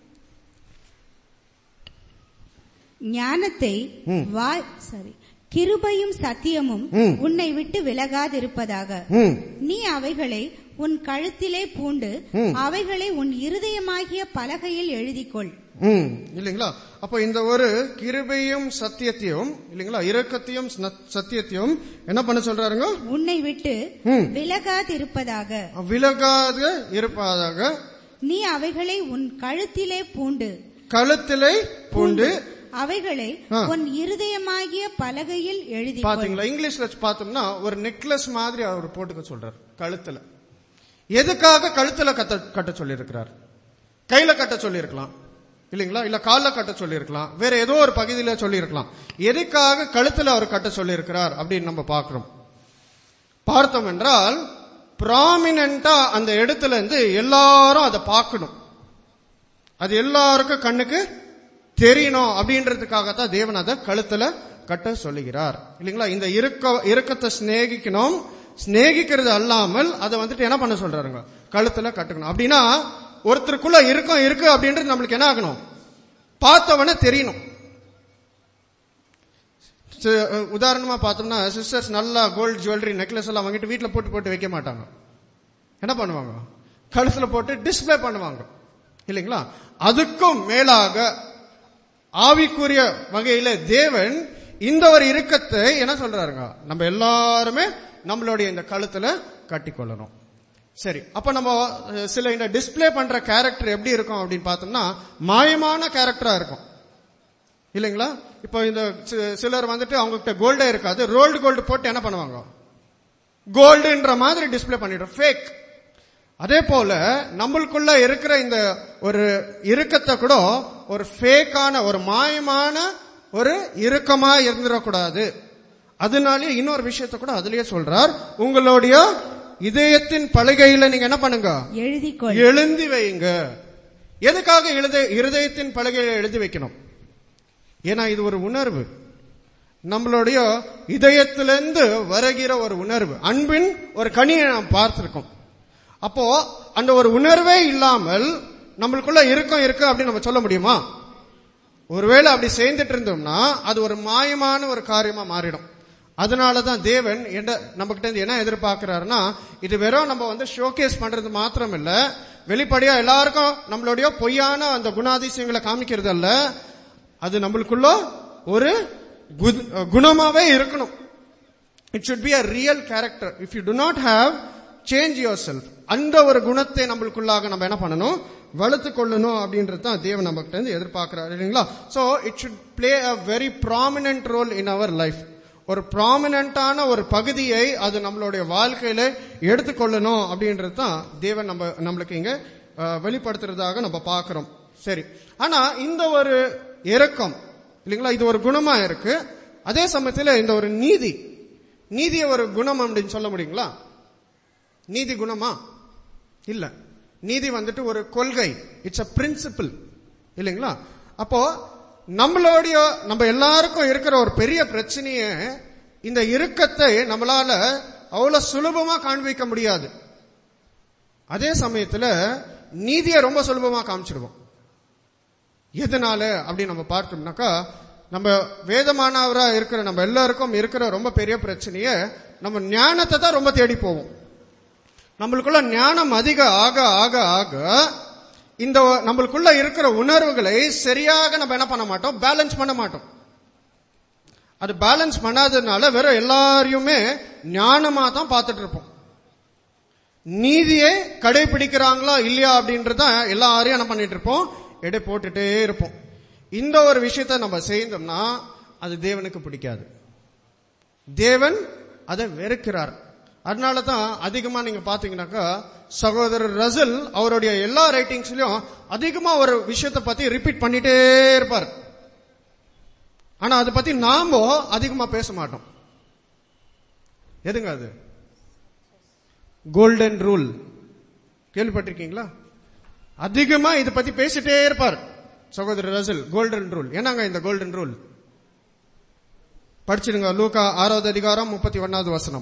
ஞானத்தை கிருபையும் சத்தியமும் உன்னை விட்டு விலகாதிருப்பதாக. நீ அவைகளை உன் கழுத்திலே பூண்டு அவைகளை உன் இருதயமாகிய பலகையில் எழுதிக்கொள். இல்லைங்களா? அப்ப இந்த ஒரு கிருபையும் சத்தியத்தையும், இல்லைங்களா, இரக்கத்தையும் சத்தியத்தையும் என்ன பண்ண சொல்றாருங்க? உன்னை விட்டு விலகாதிருப்பதாக. நீ அவைகளை உன் கழுத்திலே பூண்டு அவைகளை உன் இருதயமாகிய பலகையில் எழுதி. பாத்தீங்களா? இங்கிலீஷ்ல பார்த்தோம்னா ஒரு நெக்லஸ் மாதிரி அவர் போட்டுக்க சொல்றார் கழுத்துல. எதுக்காக கழுத்துல கட்ட சொல்லி இருக்கிறார்? கையில கட்ட சொல்லி இருக்கலாம், இல்லைங்களா? இல்ல கால்ல கட்ட சொல்லி இருக்கலாம், வேற ஏதோ ஒரு பகுதியில சொல்லி இருக்கலாம். எதுக்காக கழுத்துல அவர் கட்ட சொல்லி இருக்கிறார் அப்படின்னு நம்ம பார்த்தோம் என்றால், ப்ராமினென்டா அந்த இடத்துல இருந்து எல்லாரும் அதை பார்க்கணும், அது எல்லாருக்கும் கண்ணுக்கு தெரியணும் அப்படின்றதுக்காகத்தான் தேவன் அதை கழுத்துல கட்ட சொல்லுகிறார். இல்லைங்களா? இந்த இரக்கத்தை சிநேகிக்கணும். சிநேகிக்கிறது அல்லாமல் அதை என்ன பண்ண சொல்றாருங்க? கழுத்துல கட்டுக்கணும். அப்படின்னா ஒருத்தருக்குள்ள இருக்கு அப்படின்றது நம்மளுக்கு என்ன ஆகணும்? பார்த்தவன தெரியணும். உதாரணமா பார்த்தோம்னா, சிஸ்டர்ஸ் நல்லா கோல்டு ஜுவல்லரி நெக்லஸ் எல்லாம் வாங்கிட்டு வீட்டுல போட்டு வைக்க மாட்டாங்க. என்ன பண்ணுவாங்க? கழுத்துல போட்டு டிஸ்பிளே பண்ணுவாங்க. இல்லைங்களா? அதுக்கும் மேலாக ஆவிக்குரிய வகையில தேவன் இந்த ஒரு இரக்கத்தை என்ன சொல்றாருங்க? நம்ம எல்லாருமே நம்மளுடைய இந்த கழுத்துல கட்டிக்கொள்ளணும். சரி, அப்ப நம்ம சில இந்த டிஸ்பிளே பண்ற கேரக்டர் எப்படி இருக்கும் அப்படின்னு பார்த்தோம்னா, மாயமான கேரக்டரா இருக்கும். இல்லைங்களா? இப்போ இந்த சிலர் அவங்க கிட்ட கோல்டே இருக்காது, ரோல்டு கோல்டு போட்டு என்ன பண்ணுவாங்க? கோல்டுன்ற மாதிரி டிஸ்பிளே பண்ணிடுறோம், ஃபேக். அதே போல நம்மளுக்குள்ள இருக்கிற இந்த ஒரு இரக்கத்தை கூட ஒரு ஃபேக்கான, ஒரு மாயமான ஒரு இரக்கமா இருந்துடக்கூடாது. அதனாலே இன்னொரு விஷயத்தை கூட அதுலயே சொல்றார், உங்களுடைய இதயத்தின் பலகையில நீங்க என்ன பண்ணுங்க? எழுதி வைங்க. எதுக்காக இருதயத்தின் பலகையில எழுதி வைக்கணும்? ஏன்னா இது ஒரு உணர்வு, நம்மளுடைய இதயத்திலிருந்து வருகிற ஒரு உணர்வு, அன்பின் ஒரு கனியை நாம் பார்த்திருக்கோம். அப்போ அந்த ஒரு உணர்வே இல்லாமல் நம்மளுக்குள்ள இருக்கு அப்படின்னு நம்ம சொல்ல முடியுமா? ஒருவேளை அப்படி செய்துட்டு இருந்தோம்னா அது ஒரு மாயமான ஒரு காரியமா மாறிடும். அதனாலதான் தேவன் நம்ம கிட்ட என்ன எதிர்பார்க்கிறாருன்னா, இது வெறும் நம்ம ஷோகேஸ் பண்றது மாத்திரம் இல்ல, வெளிப்படையா எல்லாருக்கும் நம்மளுடைய பொய்யான அந்த குணாதிசயங்களை காமிக்கிறது அல்ல, அது நம்மளுக்குள்ள ஒரு குணமாவே இருக்கணும். It should be a real character. If you do not have, change yourself. அந்த ஒரு குணத்தை நம்மளுக்குள்ளாக நம்ம என்ன பண்ணணும்? வளர்த்து கொள்ளணும் அப்படின்றது தான் தேவன் நம்ம கிட்ட எதிர்பார்க்கிறார். இல்லைங்களா? So it should play a very prominent role in our life. ஒரு ப்ராமினன்டான ஒரு பகுதியை அது நம்மளுடைய வாழ்க்கையில எடுத்துக்கொள்ளணும் அப்படின்றது தான் தேவன் நம்மளுக்கு இங்க வெளிப்படுத்துறதாக நம்ம பார்க்கிறோம். சரி, ஆனா இந்த ஒரு இரக்கம், இல்லைங்களா, இது ஒரு குணமா இருக்கு. அதே சமயத்துல இந்த ஒரு நீதிய ஒரு குணம் அப்படின்னு சொல்ல முடியுங்களா? நீதி குணமா? இல்ல, நீதி ஒரு கொள்கை, இட்ஸ் a பிரின்சிபிள். இல்லைங்களா? அப்போ நம்ம எல்லாருக்கும் இருக்கிற ஒரு பெரிய பிரச்சனையே இந்த இரக்கத்தை நம்மளால அவ்வளவு சுலபமா காண்பிக்க முடியாது. அதே சமயத்துல நீதியை ரொம்ப சுலபமா காமிச்சிடுவோம். எதனால அப்படின்னு நம்ம பார்த்தோம்னாக்கா, நம்ம வேதமானவரா இருக்கிற நம்ம எல்லாருக்கும் இருக்கிற ரொம்ப பெரிய பிரச்சனையே நம்ம ஞானத்தை தான் ரொம்ப தேடி போவோம். நம்மளுக்குள்ள ஞானம் அதிக ஆக ஆக ஆக இந்த நம்மளுக்குள்ள இருக்கிற உணர்வுகளை சரியாக நம்ம என்ன பண்ண மாட்டோம், பேலன்ஸ் பண்ண மாட்டோம். அது பேலன்ஸ் பண்ணாததுனால வெறும் எல்லாரையுமே ஞானமா தான் பார்த்துட்டு இருப்போம். நீதியை கடைபிடிக்கிறாங்களா இல்லையா அப்படின்றத எல்லாரையும் என்ன பண்ணிட்டு இருப்போம், எடை போட்டுட்டே இருப்போம். இந்த ஒரு விஷயத்த நம்ம செய்தோம்னா அது தேவனுக்கு பிடிக்காது. தேவன் அதை வெறுக்கிறார். அதனால தான் அதிகமா நீங்க பாத்தீங்கன்னாக்கா சகோதரர் ரசல் அவருடைய எல்லா ரைட்டிங்ஸ்லயும் அதிகமா ஒரு விஷயத்தை பத்தி ரிப்பீட் பண்ணிட்டே இருப்பார். ஆனா அதை பத்தி நாம அதிகமா பேச மாட்டோம். எதுங்க அது? கோல்டன் ரூல் கேள்விப்பட்டிருக்கீங்களா? அதிகமா இதை பத்தி பேசிட்டே இருப்பார் சகோதரர் ரசல். கோல்டன் ரூல் என்னங்க இந்த கோல்டன் ரூல்? படிச்சிடுங்க. லூக்கா 6வது அதிகாரம் 31வது வசனம்.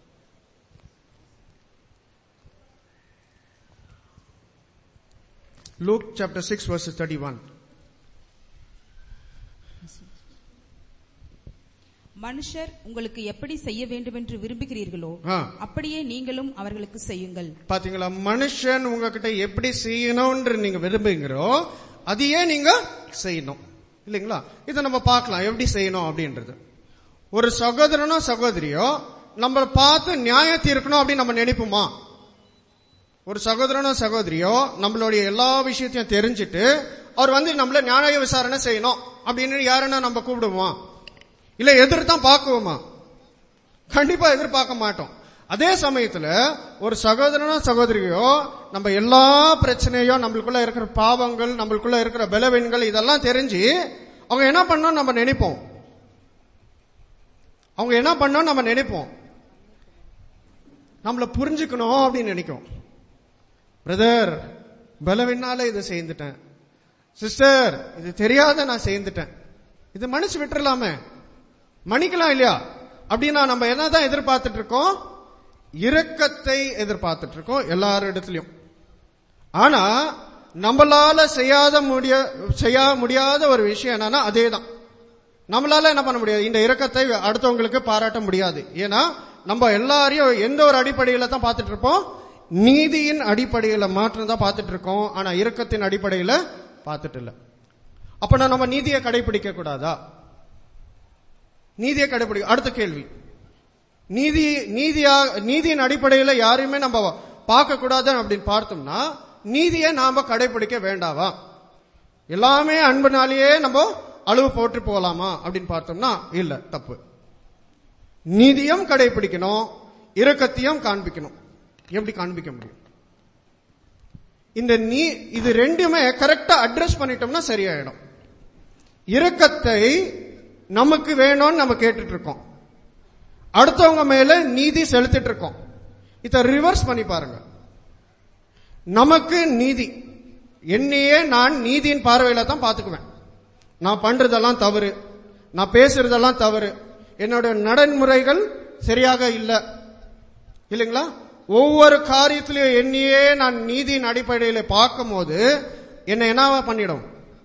Luke chapter 6 verse 31. மனுஷர் உங்களுக்கு எப்படி செய்ய வேண்டும் என்று விரும்புகிறீர்களோ அப்படியே நீங்களும் அவர்களுக்கு செய்யுங்கள். பாத்தீங்களா? மனுஷன் உங்ககிட்ட எப்படி செய்யணும்ன்ற நீங்க விரும்புகிறோ அதையே நீங்க செய்யணும் இல்லைங்களா? இதை நம்ம பார்க்கலாம் எப்படி செய்யணும் அப்படின்றது. ஒரு சகோதரனோ சகோதரியோ நம்மளை பார்த்து நியாயம் தீர்க்கணும் அப்படின்னு நம்ம நினைப்போமா? ஒரு சகோதரனோ சகோதரியோ நம்மளுடைய எல்லா விஷயத்தையும் தெரிஞ்சுட்டு அவர் நம்மள நியாய விசாரணை செய்யணும் அப்படின்னு யாருன்னா நம்ம கூப்பிடுவோமா? இல்ல எதிர்த்தான் பார்க்குவோமா? கண்டிப்பா எதிர்பார்க்க மாட்டோம். அதே சமயத்துல ஒரு சகோதரனோ சகோதரியோ நம்ம எல்லா பிரச்சனையும், நம்மளுக்குள்ள இருக்கிற பாவங்கள், நம்மளுக்குள்ள இருக்கிற பலவீனங்கள் இதெல்லாம் தெரிஞ்சு அவங்க என்ன பண்ணணும் நம்ம நினைப்போம். அவங்க என்ன பண்ணணும் நம்ம நினைப்போம். நம்மள புரிஞ்சுக்கணும் அப்படின்னு நினைக்கும். பிரதர் பலவீனால இதை செய்துட்டேன், சிஸ்டர் இது தெரியாத நான் செய்துட்டேன், இது மன்னிச்சு விட்டுறலாமே, மன்னிக்கலாம் இல்லையா அப்படின்னா நம்ம என்னதான் எதிர்பார்த்துட்டு இருக்கோம்? இரக்கத்தை எதிர்பார்த்துட்டு இருக்கோம் எல்லாரிடத்திலையும். ஆனா நம்மளால செய்ய முடியாத ஒரு விஷயம் என்னன்னா அதேதான். நம்மளால என்ன பண்ண முடியாது, இந்த இரக்கத்தை அடுத்தவங்களுக்கு பாராட்ட முடியாது. ஏன்னா நம்ம எல்லாரையும் எந்த ஒரு அடிப்படையில தான் பார்த்துட்டு இருப்போம், நீதியின் அடிப்படையில மாற்றம் தான் பார்த்துட்டு இருக்கோம். ஆனா இரக்கத்தின் அடிப்படையில பார்த்துட்டு இல்ல. அப்ப நம்ம நீதியை கடைபிடிக்க கூடாதா? நீதியை கடைபிடிக்க. அடுத்த கேள்வி, நீதியின் அடிப்படையில யாரையுமே நம்ம பார்க்க கூடாது அப்படின்னு பார்த்தோம்னா நீதியை நாம கடைபிடிக்க வேண்டாவா? எல்லாமே அன்புனாலேயே நம்ம அளவு போட்டு போகலாமா அப்படின்னு பார்த்தோம்னா இல்ல, தப்பு. நீதியும் கடைபிடிக்கணும், இரக்கத்தையும் காண்பிக்கணும். எப்படி காண்பிக்க முடியும்? இது ரெண்டுமே கரெக்டா அட்ரஸ் பண்ணிட்டோம்னா சரியாயிடும். இரக்கத்தை நமக்கு வேணும்னு நம்ம கேட்டுட்டு இருக்கோம், அடுத்தவங்க மேல நீதி செலுத்திட்டு இருக்கோம். இத ரிவர்ஸ் பண்ணி பாருங்க. நமக்கு நீதி, என்னையே நான் நீதியின் பார்வையில தான் பாத்துக்குவேன். நான் பண்றதெல்லாம் தவறு, நான் பேசுறதெல்லாம் தவறு, என்னோட நடைமுறைகள் சரியாக இல்ல இல்லைங்களா? ஒவ்வொரு காரியத்திலையும் என்னையே நான் நீதியின் அடிப்படையில பார்க்கும் போது என்ன பண்ணிடும்?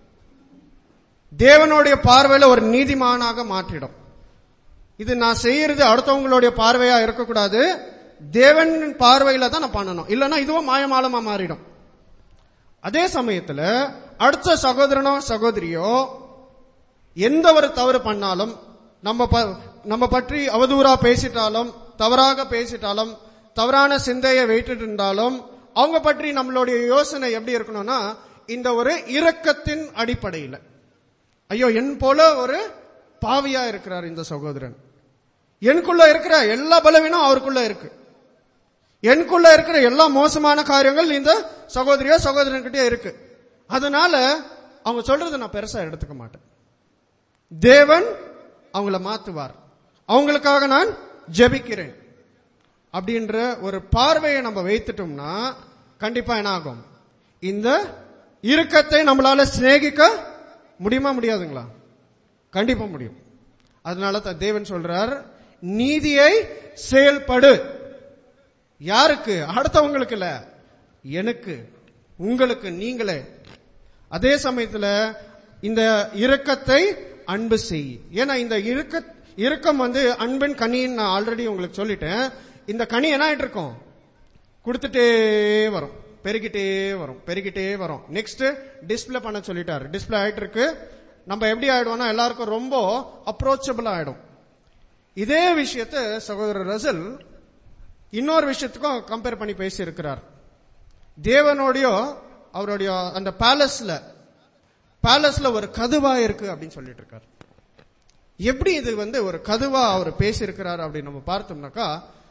தேவனுடைய பார்வையில ஒரு நீதிமானாக மாற்றிடும். இது நான் செய்யறது அடுத்தவங்களுடைய பார்வையா இருக்கக்கூடாது, தேவன் பார்வையில தான் நான் பண்ணணும். இல்லைன்னா இதுவும் மாயமாலமா மாறிடும். அதே சமயத்துல அடுத்த சகோதரனோ சகோதரியோ எந்த ஒரு தவறு பண்ணாலும், நம்ம பற்றி அவதூறா பேசிட்டாலும், தவறாக பேசிட்டாலும், தவறான சிந்தையை வைத்துட்டு இருந்தாலும், அவங்க பற்றி நம்மளுடைய யோசனை எப்படி இருக்கணும்னா இந்த ஒரு இரக்கத்தின் அடிப்படையில், ஐயோ என் போல ஒரு பாவியா இருக்கிறார் இந்த சகோதரன், எனக்குள்ள இருக்கிற எல்லா பலவீனம் அவருக்குள்ள இருக்கு, எனக்குள்ள இருக்கிற எல்லா மோசமான காரியங்கள் இந்த சகோதரியோ சகோதரன்கிட்டே இருக்கு, அதனால அவங்க சொல்றது நான் பெருசா எடுத்துக்க மாட்டேன், தேவன் அவங்கள மாத்துவார், அவங்களுக்காக நான் ஜெபிக்கிறேன் அப்படின்ற ஒரு பார்வையை நம்ம வைத்துட்டோம்னா கண்டிப்பா என்ன ஆகும்? இந்த இரக்கத்தை நம்மளால சிநேகிக்க முடியுமா முடியாதுங்களா? கண்டிப்பா முடியும். அதனால தான் தேவன் சொல்றார், நீதியை செயல்படு. யாருக்கு? அடுத்தவங்களுக்கு இல்ல, எனக்கு, உங்களுக்கு, நீங்களே. அதே சமயத்துல இந்த இரக்கத்தை அன்பு செய். ஏன்னா இந்த இரக்கம் அன்பின் கனின்னு நான் ஆல்ரெடி உங்களுக்கு சொல்லிட்டேன். இந்த கனி என்ன ஆயிட்டு இருக்கும்? கொடுத்துட்டே வரும். பெருகிட்டே வரும், பெருகிட்டே வரும். நெக்ஸ்ட் டிஸ்பிளே பண்ண சொல்லிட்டாரு. டிஸ்பிளே ஆயிட்டு இருக்கு. நம்ம எப்படி ஆயிடுவோம்னா எல்லாருக்கும் ரொம்ப அப்ரோச்சபிள் ஆயிடும். இதே விஷயத்த சகோதரர் ரசல் இன்னொரு விஷயத்துக்கும் கம்பேர் பண்ணி பேசி இருக்கிறார். தேவனோடைய அவருடைய அந்த பேலஸ்ல ஒரு கதுவா இருக்கு அப்படின்னு சொல்லிட்டு இருக்காரு. எப்படி இது ஒரு கதுவா அவர் பேசி இருக்கிறார் அப்படின்னு நம்ம பார்த்தோம்னாக்கா,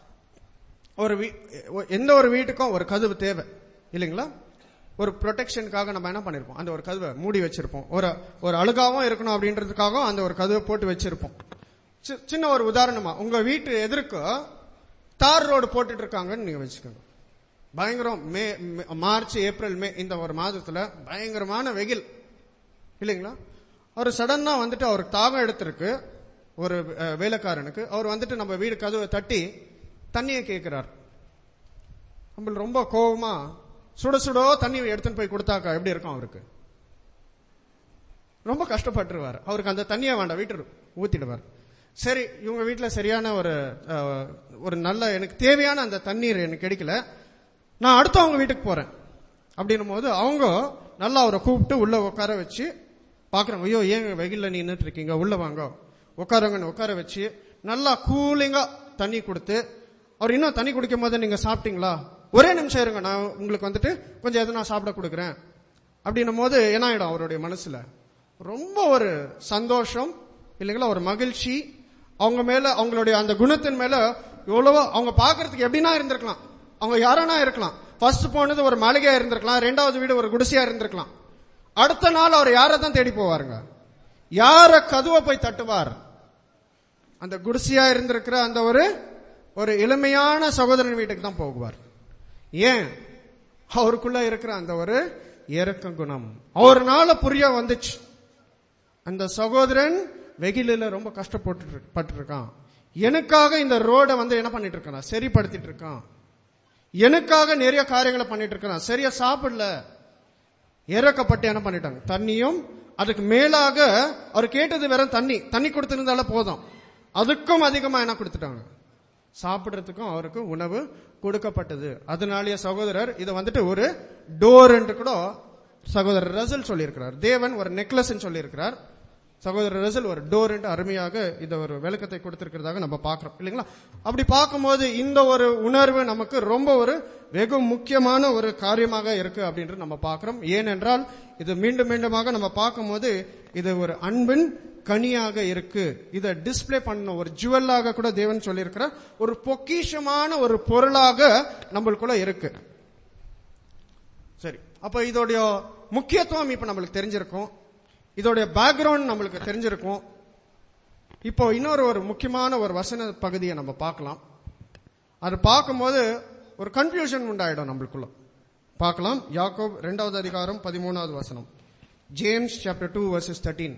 எந்த ஒரு வீட்டுக்கும் ஒரு கதவு தேவை இல்லைங்களா? ஒரு ப்ரொடெக்ஷனுக்காக நம்ம என்ன பண்ணிருப்போம், அந்த ஒரு கதவை மூடி வச்சிருப்போம். ஒரு அழுகாவும் இருக்கணும் அப்படின்றதுக்காக அந்த ஒரு கதவை போட்டு வச்சிருப்போம். சின்ன ஒரு உதாரணமா, உங்க வீட்டு எதிர்க்க தார் ரோடு போட்டுட்டு இருக்காங்கன்னு நீங்க வச்சுக்கோங்க. பயங்கரம் மார்ச், ஏப்ரல், மே இந்த ஒரு மாதத்துல பயங்கரமான வெயில் இல்லைங்களா? அவர் சடனா அவருக்கு தாகம் எடுத்திருக்கு. ஒரு வேலைக்காரனுக்கு அவர் நம்ம வீடு கதவை தட்டி தண்ணியை கேட்கிறார். நம்ம ரொம்ப கோபமா சுட சுடோ தண்ணி எடுத்துன்னு போய் கொடுத்தாக்கா எப்படி இருக்கும்? அவருக்கு ரொம்ப கஷ்டப்பட்டுருவார். அவருக்கு அந்த தண்ணியை வேண்டாம், வீட்டு ஊத்திடுவார். சரி, இவங்க வீட்டுல சரியான ஒரு நல்ல எனக்கு தேவையான அந்த தண்ணீர் எனக்கு கிடைக்கல, நான் அடுத்து அவங்க வீட்டுக்கு போறேன் அப்படின்னும் போது அவங்க நல்லா அவரை கூப்பிட்டு உள்ள உட்கார வச்சு பாக்குறாங்க. ஐயோ, ஏன் வெயில்ல நின்றுட்டு இருக்கீங்க, உள்ள வாங்க உட்காருங்கன்னு உட்கார வச்சு நல்லா கூலிங்கா தண்ணி கொடுத்து, அவர் இன்னும் தண்ணி குடிக்கும் போது நீங்க சாப்பிட்டீங்களா, ஒரே நிமிஷம் இருங்க, நான் உங்களுக்கு கொஞ்சம் எதுனா சாப்பிட கொடுக்குறேன் அப்படின்னும் போது என்ன ஆயிடும்? அவருடைய மனசுல ரொம்ப ஒரு சந்தோஷம் இல்லைங்களா, ஒரு மகிழ்ச்சி. அவங்க மேல, அவங்களுடைய அந்த குணத்தின் மேல எவ்வளவோ, அவங்க பாக்குறதுக்கு எப்படின்னா இருந்திருக்கலாம், அவங்க யாரானா இருக்கலாம். ஃபர்ஸ்ட் போனது ஒரு மாளிகையா இருந்திருக்கலாம், ரெண்டாவது வீடு ஒரு குடிசையா இருந்திருக்கலாம். அடுத்த நாள் அவர் யாரை தான் தேடி போவாருங்க? யார கதவை போய் தட்டுவார்? அந்த குடிசையா இருந்திருக்கிற அந்த ஒரு எளிமையான சகோதரன் வீட்டுக்கு தான் போகுவார். ஏன்? அவருக்குள்ள இருக்கிற அந்த ஒரு இரக்க குணம் அவர்னால புரிய வந்துச்சு. அந்த சகோதரன் வெயிலில ரொம்ப கஷ்டப்பட்டு இருக்கான், எனக்காக இந்த ரோட என்ன பண்ணிட்டு இருக்கான், சரிப்படுத்திட்டு இருக்கான், எனக்காக நிறைய காரியங்களை பண்ணிட்டு இருக்கான், சரியா சாப்பிடல, இறக்கப்பட்டு என்ன பண்ணிட்டாங்க, தண்ணியும் அதுக்கு மேலாக அவர் கேட்டது வேற தண்ணி கொடுத்திருந்தால போதும், அதுக்கும் அதிகமா என்ன கொடுத்துட்டாங்க, சாப்பிடுறதுக்கும் அவருக்கு உணவு கொடுக்கப்பட்டது. அதனாலேயே சகோதரர் இதை ஒரு டோர் என்று கூட சகோதரர் ரசல் சொல்லியிருக்கிறார். தேவன் ஒரு நெக்லஸ் சொல்லியிருக்கிறார், சகோதரர் ரசல் ஒரு டோர் என்று அருமையாக இந்த ஒரு விளக்கத்தை கொடுத்திருக்கிறதாக நம்ம பார்க்கிறோம் இல்லைங்களா? அப்படி பார்க்கும்போது இந்த ஒரு உணர்வு நமக்கு ரொம்ப ஒரு வெகு முக்கியமான ஒரு காரியமாக இருக்கு அப்படின்ட்டு நம்ம பார்க்கிறோம். ஏனென்றால் இது மீண்டும் மீண்டுமாக நம்ம பார்க்கும்போது இது ஒரு அன்பின் கனியாக இருக்கு. இதை டிஸ்பிளே பண்ண ஒரு ஜுவல்லாக கூட தேவன் சொல்லியிருக்கிற ஒரு பொக்கிஷமான ஒரு பொருளாக நம்மளுக்குள்ள இருக்கு. சரி, அப்ப இதோடைய முக்கியத்துவம் இப்ப நம்மளுக்கு தெரிஞ்சிருக்கும், இதோடைய பேக்ரவுண்ட் நம்மளுக்கு தெரிஞ்சிருக்கும். இப்போ இன்னொரு ஒரு முக்கியமான ஒரு வசன பகுதியை நம்ம பார்க்கலாம். அது பார்க்கும்போது ஒரு கன்ஃபியூஷன் உண்டாயிடும் நம்மளுக்குள்ள. பார்க்கலாம். யாக்கோப் 2வது அதிகாரம் 13வது வசனம். James chapter 2 verses 13.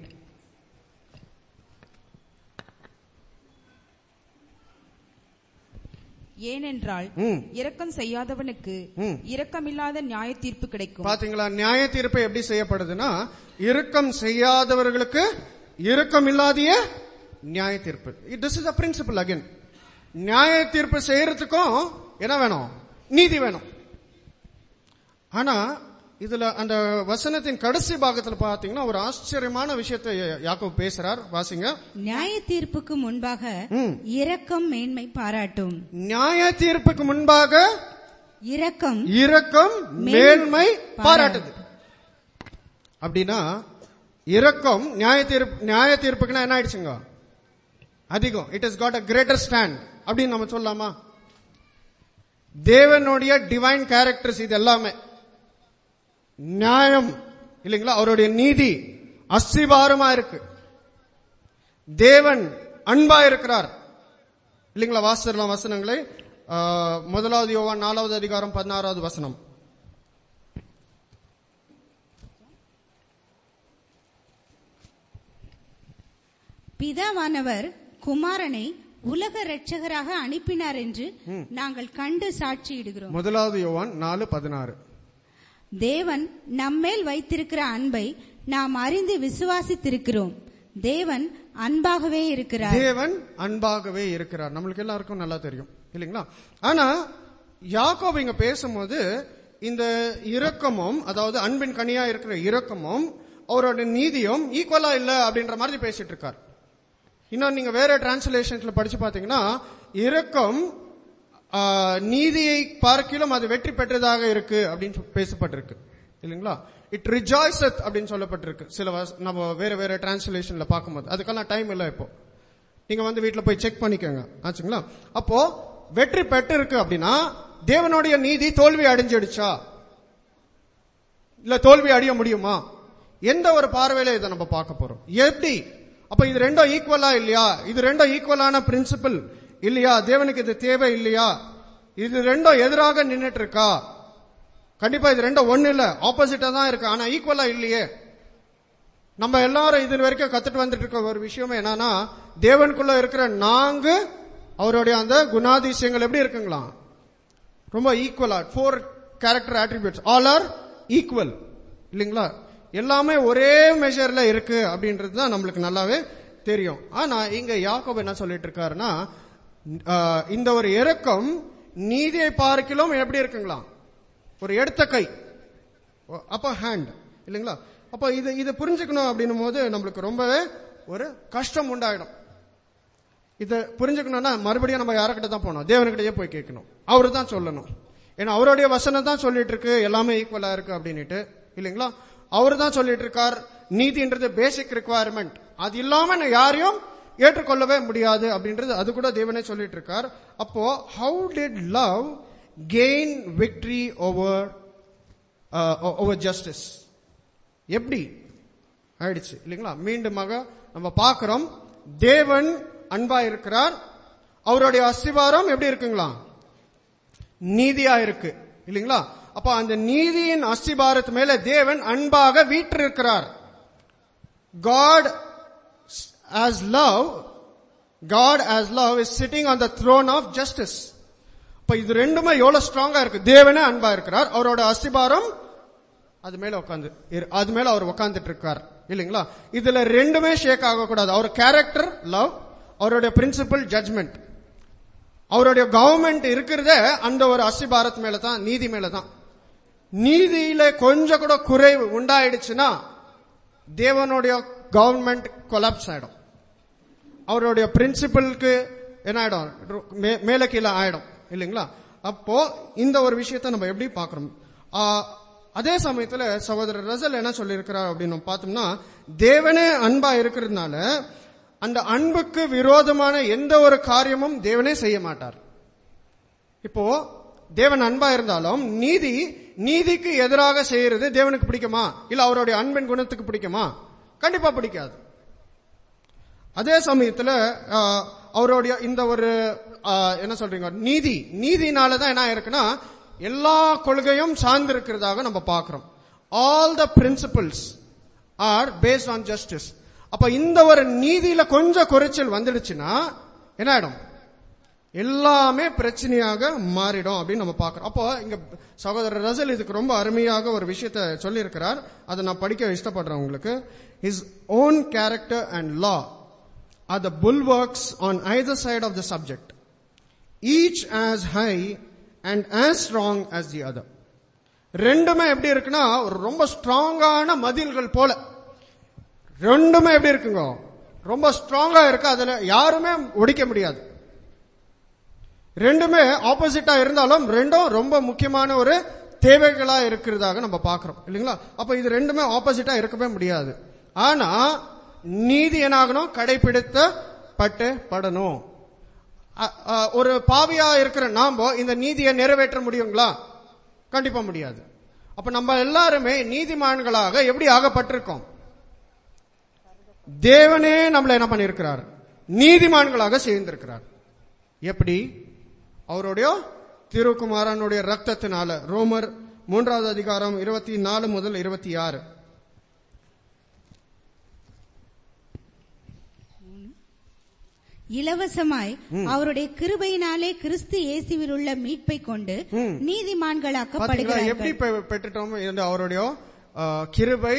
ஏனென்றால் இரக்கம் செய்யாதவனுக்கு இரக்கமில்லாத நியாய தீர்ப்பு கிடைக்கும். பாத்தீங்களா, நியாய தீர்ப்பு எப்படி செய்யப்படுதுன்னா, இரக்கம் செய்யாதவர்களுக்கு இரக்கம் இல்லாதிய நியாய தீர்ப்பு. This is a principle again. நியாய தீர்ப்பு செய்யறதுக்கும் என்ன வேணும், நீதி வேணும். ஆனா இதுல அந்த வசனத்தின் கடைசி பாகத்துல பாத்தீங்கன்னா ஒரு ஆச்சரியமான விஷயத்தை யாக்கோபு பேசுறார். வாசிங்க. நியாய தீர்ப்புக்கு முன்பாக இரக்கம் மேன்மை பாராட்டும். நியாய தீர்ப்புக்கு முன்பாக இரக்கம் மேன்மை பாராட்டுது. அப்படின்னா இரக்கம் நியாய தீர்ப்புக்குன்னா என்ன ஆயிடுச்சுங்க, அதிகம். It is got a greater stand அப்படின்னு நம்ம சொல்லலாமா? தேவனுடைய டிவைன் கேரக்டர்ஸ் இது எல்லாமே. நியாயம் இல்லைங்களா, அவருடைய நீதி அஸ்திபாரமா இருக்கு. தேவன் அன்பா இருக்கிறார் இல்லைங்களா? வாசிக்கலாம் வசனங்களை. 1 யோவான் 4வது அதிகாரம் 16வது வசனம். பிதாவானவர் குமாரனை உலக இரட்சகராக அனுப்பினார் என்று நாங்கள் கண்டு சாட்சியிடுகிறோம். 1 யோவான் 4:16. தேவன் நம்மேல் வைத்திருக்கிற அன்பை நாம் அறிந்து விசுவாசித்திருக்கிறோம். தேவன் அன்பாகவே இருக்கிறார். தேவன் அன்பாகவே இருக்கிறார். நம்மளுக்கு எல்லாருக்கும் நல்லா தெரியும் இல்லைங்களா? ஆனா யாக்கோபு இங்க பேசும்போது இந்த இரக்கமும், அதாவது அன்பின் கனியா இருக்கிற இரக்கமும் அவரோட நீதியும் ஈக்குவலா இல்ல அப்படின்ற மாதிரி பேசிட்டு இருக்கார். இன்னும் நீங்க வேற டிரான்ஸ்லேஷன்ஸ்ல படிச்சு பாத்தீங்கன்னா, இரக்கம் நீதியை பார்க்கிலும் அது வெற்றி பெற்றதாக இருக்கு அப்படின்னு பேசப்பட்டிருக்கு இல்லைங்களா. இட் ரிஜாய்ஸத் அப்படின்னு சொல்லப்பட்டிருக்கு சில நம்ம வேற வேற டிரான்ஸ்லேஷன்ல பார்க்கும்போது. அதுக்கெல்லாம் டைம் இல்ல இப்போ, நீங்க வந்து வீட்டுல போய் செக் பண்ணிக்கோங்க ஆச்சுங்களா. அப்போ வெற்றி பெற்று இருக்கு அப்படின்னா தேவனுடைய நீதி தோல்வி அடைஞ்சிடுச்சா, இல்ல தோல்வி அடைய முடியுமா? எந்த ஒரு பார்வையில இதை நம்ம பார்க்க போறோம்? எப்படி? அப்ப இது ரெண்டும் ஈக்குவலா இல்லையா? இது ரெண்டும் ஈக்குவலான பிரின்சிபல் இல்லையா? தேவனுக்கு இது தேவை இல்லையா? இது ரெண்டும் எதிராக நின்னுட்டு இருக்கா? கண்டிப்பா இது ரெண்டும் ஒண்ணு இல்ல, ஆப்போசிட்டா தான் இருக்கு, ஆனா ஈக்குவலா இல்லையே. நம்ம எல்லாரும் இது வரைக்கும் கத்துட்டு வந்துட்டு இருக்க ஒரு விஷயமே என்னன்னா, தேவனுக்குள்ள இருக்கிற நான்கு அவருடைய அந்த குணாதிசயங்கள் எப்படி இருக்குங்களா, ரொம்ப ஈக்குவலா. 4 character attributes, all are equal இல்லைங்களா. எல்லாமே ஒரே மெஷர்ல இருக்கு அப்படின்றது தான் நம்மளுக்கு நல்லாவே தெரியும். ஆனா இங்க யாக்கோபு என்ன சொல்லிட்டு இருக்காருன்னா, இந்த ஒரு இரக்கம் நீதியை பார்க்கிலும் எப்படி இருக்குங்களா, ஒரு எடுத்த கை, அப்ப ஹேண்ட் இல்லைங்களா. அப்ப இது புரிஞ்சுக்கணும் அப்படின்னும் போது நம்மளுக்கு ரொம்பவே ஒரு கஷ்டம் உண்டாயிடும். இதை புரிஞ்சுக்கணும்னா மறுபடியும் நம்ம யாருக்கிட்ட தான் போனோம்? தேவனுக்கிட்டே போய் கேட்கணும், அவரு தான் சொல்லணும். ஏன்னா அவருடைய வசனம் தான் சொல்லிட்டு இருக்கு எல்லாமே ஈக்குவலா இருக்கு அப்படின்னுட்டு இல்லைங்களா. அவரு தான் சொல்லிட்டு இருக்கார் நீதின்றது பேசிக் ரிக்வயர்மெண்ட், அது இல்லாம யாரையும் ஏற்றுக்கொள்ளவே முடியாது அப்படின்றது அது கூட தேவனே சொல்லிட்டு இருக்கார். அப்போ how did love gain victory over justice? எப்படி ஆயிடுச்சு இல்லைங்களா. மீண்டுமாக நம்ம பார்க்கிறோம், தேவன் அன்பா இருக்கிறார், அவருடைய அஸ்திவாரம் எப்படி இருக்குங்களா, நீதியா இருக்கு இல்லைங்களா. அப்ப அந்த நீதியின் அஸ்திபாரத்து மேல தேவன் அன்பாக வீற்றிருக்கிறார். God as love is sitting on the throne of justice. அப்ப இது ரெண்டுமே எவ்வளவு ஸ்ட்ராங்கா இருக்கு. தேவனே அன்பா இருக்கிறார், அவரோட அஸ்திபாரம் அது மேல அவர் உட்கார்ந்துட்டு இருக்கார் இல்லைங்களா. இதுல ரெண்டுமே ஷேக் ஆக கூடாது. அவர் கேரக்டர் லவ், அவருடைய பிரின்சிபல் ஜட்ஜ்மெண்ட், அவருடைய கவர்மெண்ட் இருக்கிறதே அந்த ஒரு அஸ்திபாரத் மேல தான், நீதி மேல தான். நீதியில கொஞ்சம் கூட குறைவு உண்டாயிடுச்சுன்னா தேவனுடைய கவர்மெண்ட் கொலாப்ஸ் ஆயிடும், அவருடைய பிரின்சிபலுக்கு என்ன ஆயிடும், மேல கீழே ஆயிடும் இல்லைங்களா. அப்போ இந்த ஒரு விஷயத்தை நம்ம எப்படி பார்க்கிறோம்? அதே சமயத்துல சகோதரர் ரசல் என்ன சொல்லியிருக்கிறார் அப்படின்னு பார்த்தோம்னா, தேவனே அன்பா இருக்கிறதுனால அந்த அன்புக்கு விரோதமான எந்த ஒரு காரியமும் தேவனே செய்ய மாட்டார். இப்போ தேவன் அன்பா இருந்தாலும் நீதிக்கு எதிராக செய்யறது தேவனுக்கு பிடிக்குமா, இல்ல அவருடைய அன்பின் குணத்துக்கு பிடிக்குமா? கண்டிப்பா பிடிக்காது. அதே சமயத்துல அவருடைய இந்த ஒரு என்ன சொல்றீங்க, நீதினாலதான் என்ன இருக்குன்னா எல்லா கொள்கையும் சார்ந்து இருக்கிறதாக நம்ம பார்க்கிறோம். All the principles are based on justice. அப்ப இந்த ஒரு நீதியில கொஞ்சம் குறைச்சல் வந்துடுச்சுன்னா என்ன ஆயிடும், எல்லாமே பிரச்சனையாக மாறிடும் அப்படின்னு நம்ம பார்க்கிறோம். அப்போ இங்க சகோதரர் ரசல் இதுக்கு ரொம்ப அருமையாக ஒரு விஷயத்தை சொல்லி இருக்கிறார், அதை நான் படிக்க இஷ்டப்படுறேன் உங்களுக்கு. His own character and law are the bulwarks on either side of the subject, each as high and as strong as the other. ரெண்டுமே எப்படி இருக்குன்னா ரொம்ப ஸ்ட்ராங்கான மதில்கள் போல, ரெண்டுமே எப்படி இருக்குங்க, ரொம்ப ஸ்ட்ராங்கா இருக்கு, அதுல யாருமே ஒடிக்க முடியாது. ரெண்டுமே ஆப்போசிட்டா இருந்தாலும் ரெண்டும் ரொம்ப முக்கியமான ஒரு தேவைகளா இருக்கிறதாக நம்ம பார்க்கிறோம் இல்லைங்களா. அப்ப இது ரெண்டுமே ஆப்போசிட்டா இருக்கவே முடியாது. ஆனா நீதி என்ன ஆகணும், கடைபிடிக்கப்படணும். ஒரு பாவியா இருக்கிற நாம இந்த நீதியை நிறைவேற்ற முடியுங்களா? கண்டிப்பா முடியாது. அப்ப நம்ம எல்லாருமே நீதிமான்களாக எப்படி ஆகப்பட்டிருக்கோம்? தேவனே நம்மளை என்ன பண்ணிருக்கிறார், நீதிமான்களாக சேர்ந்திருக்கிறார். எப்படி? அவருடைய திருக்குமாரனுடைய ரத்தத்தினால. ரோமர் 3வது அதிகாரம் 24 முதல் 26. இலவசமாய் அவருடைய கிருபையினாலே கிறிஸ்து இயேசுவில் உள்ள மீட்பை கொண்டு நீதிமான்களாக்கப்படுகிறார்கள். எப்படி பெற்றுட்டோம்? அவருடைய கிருபை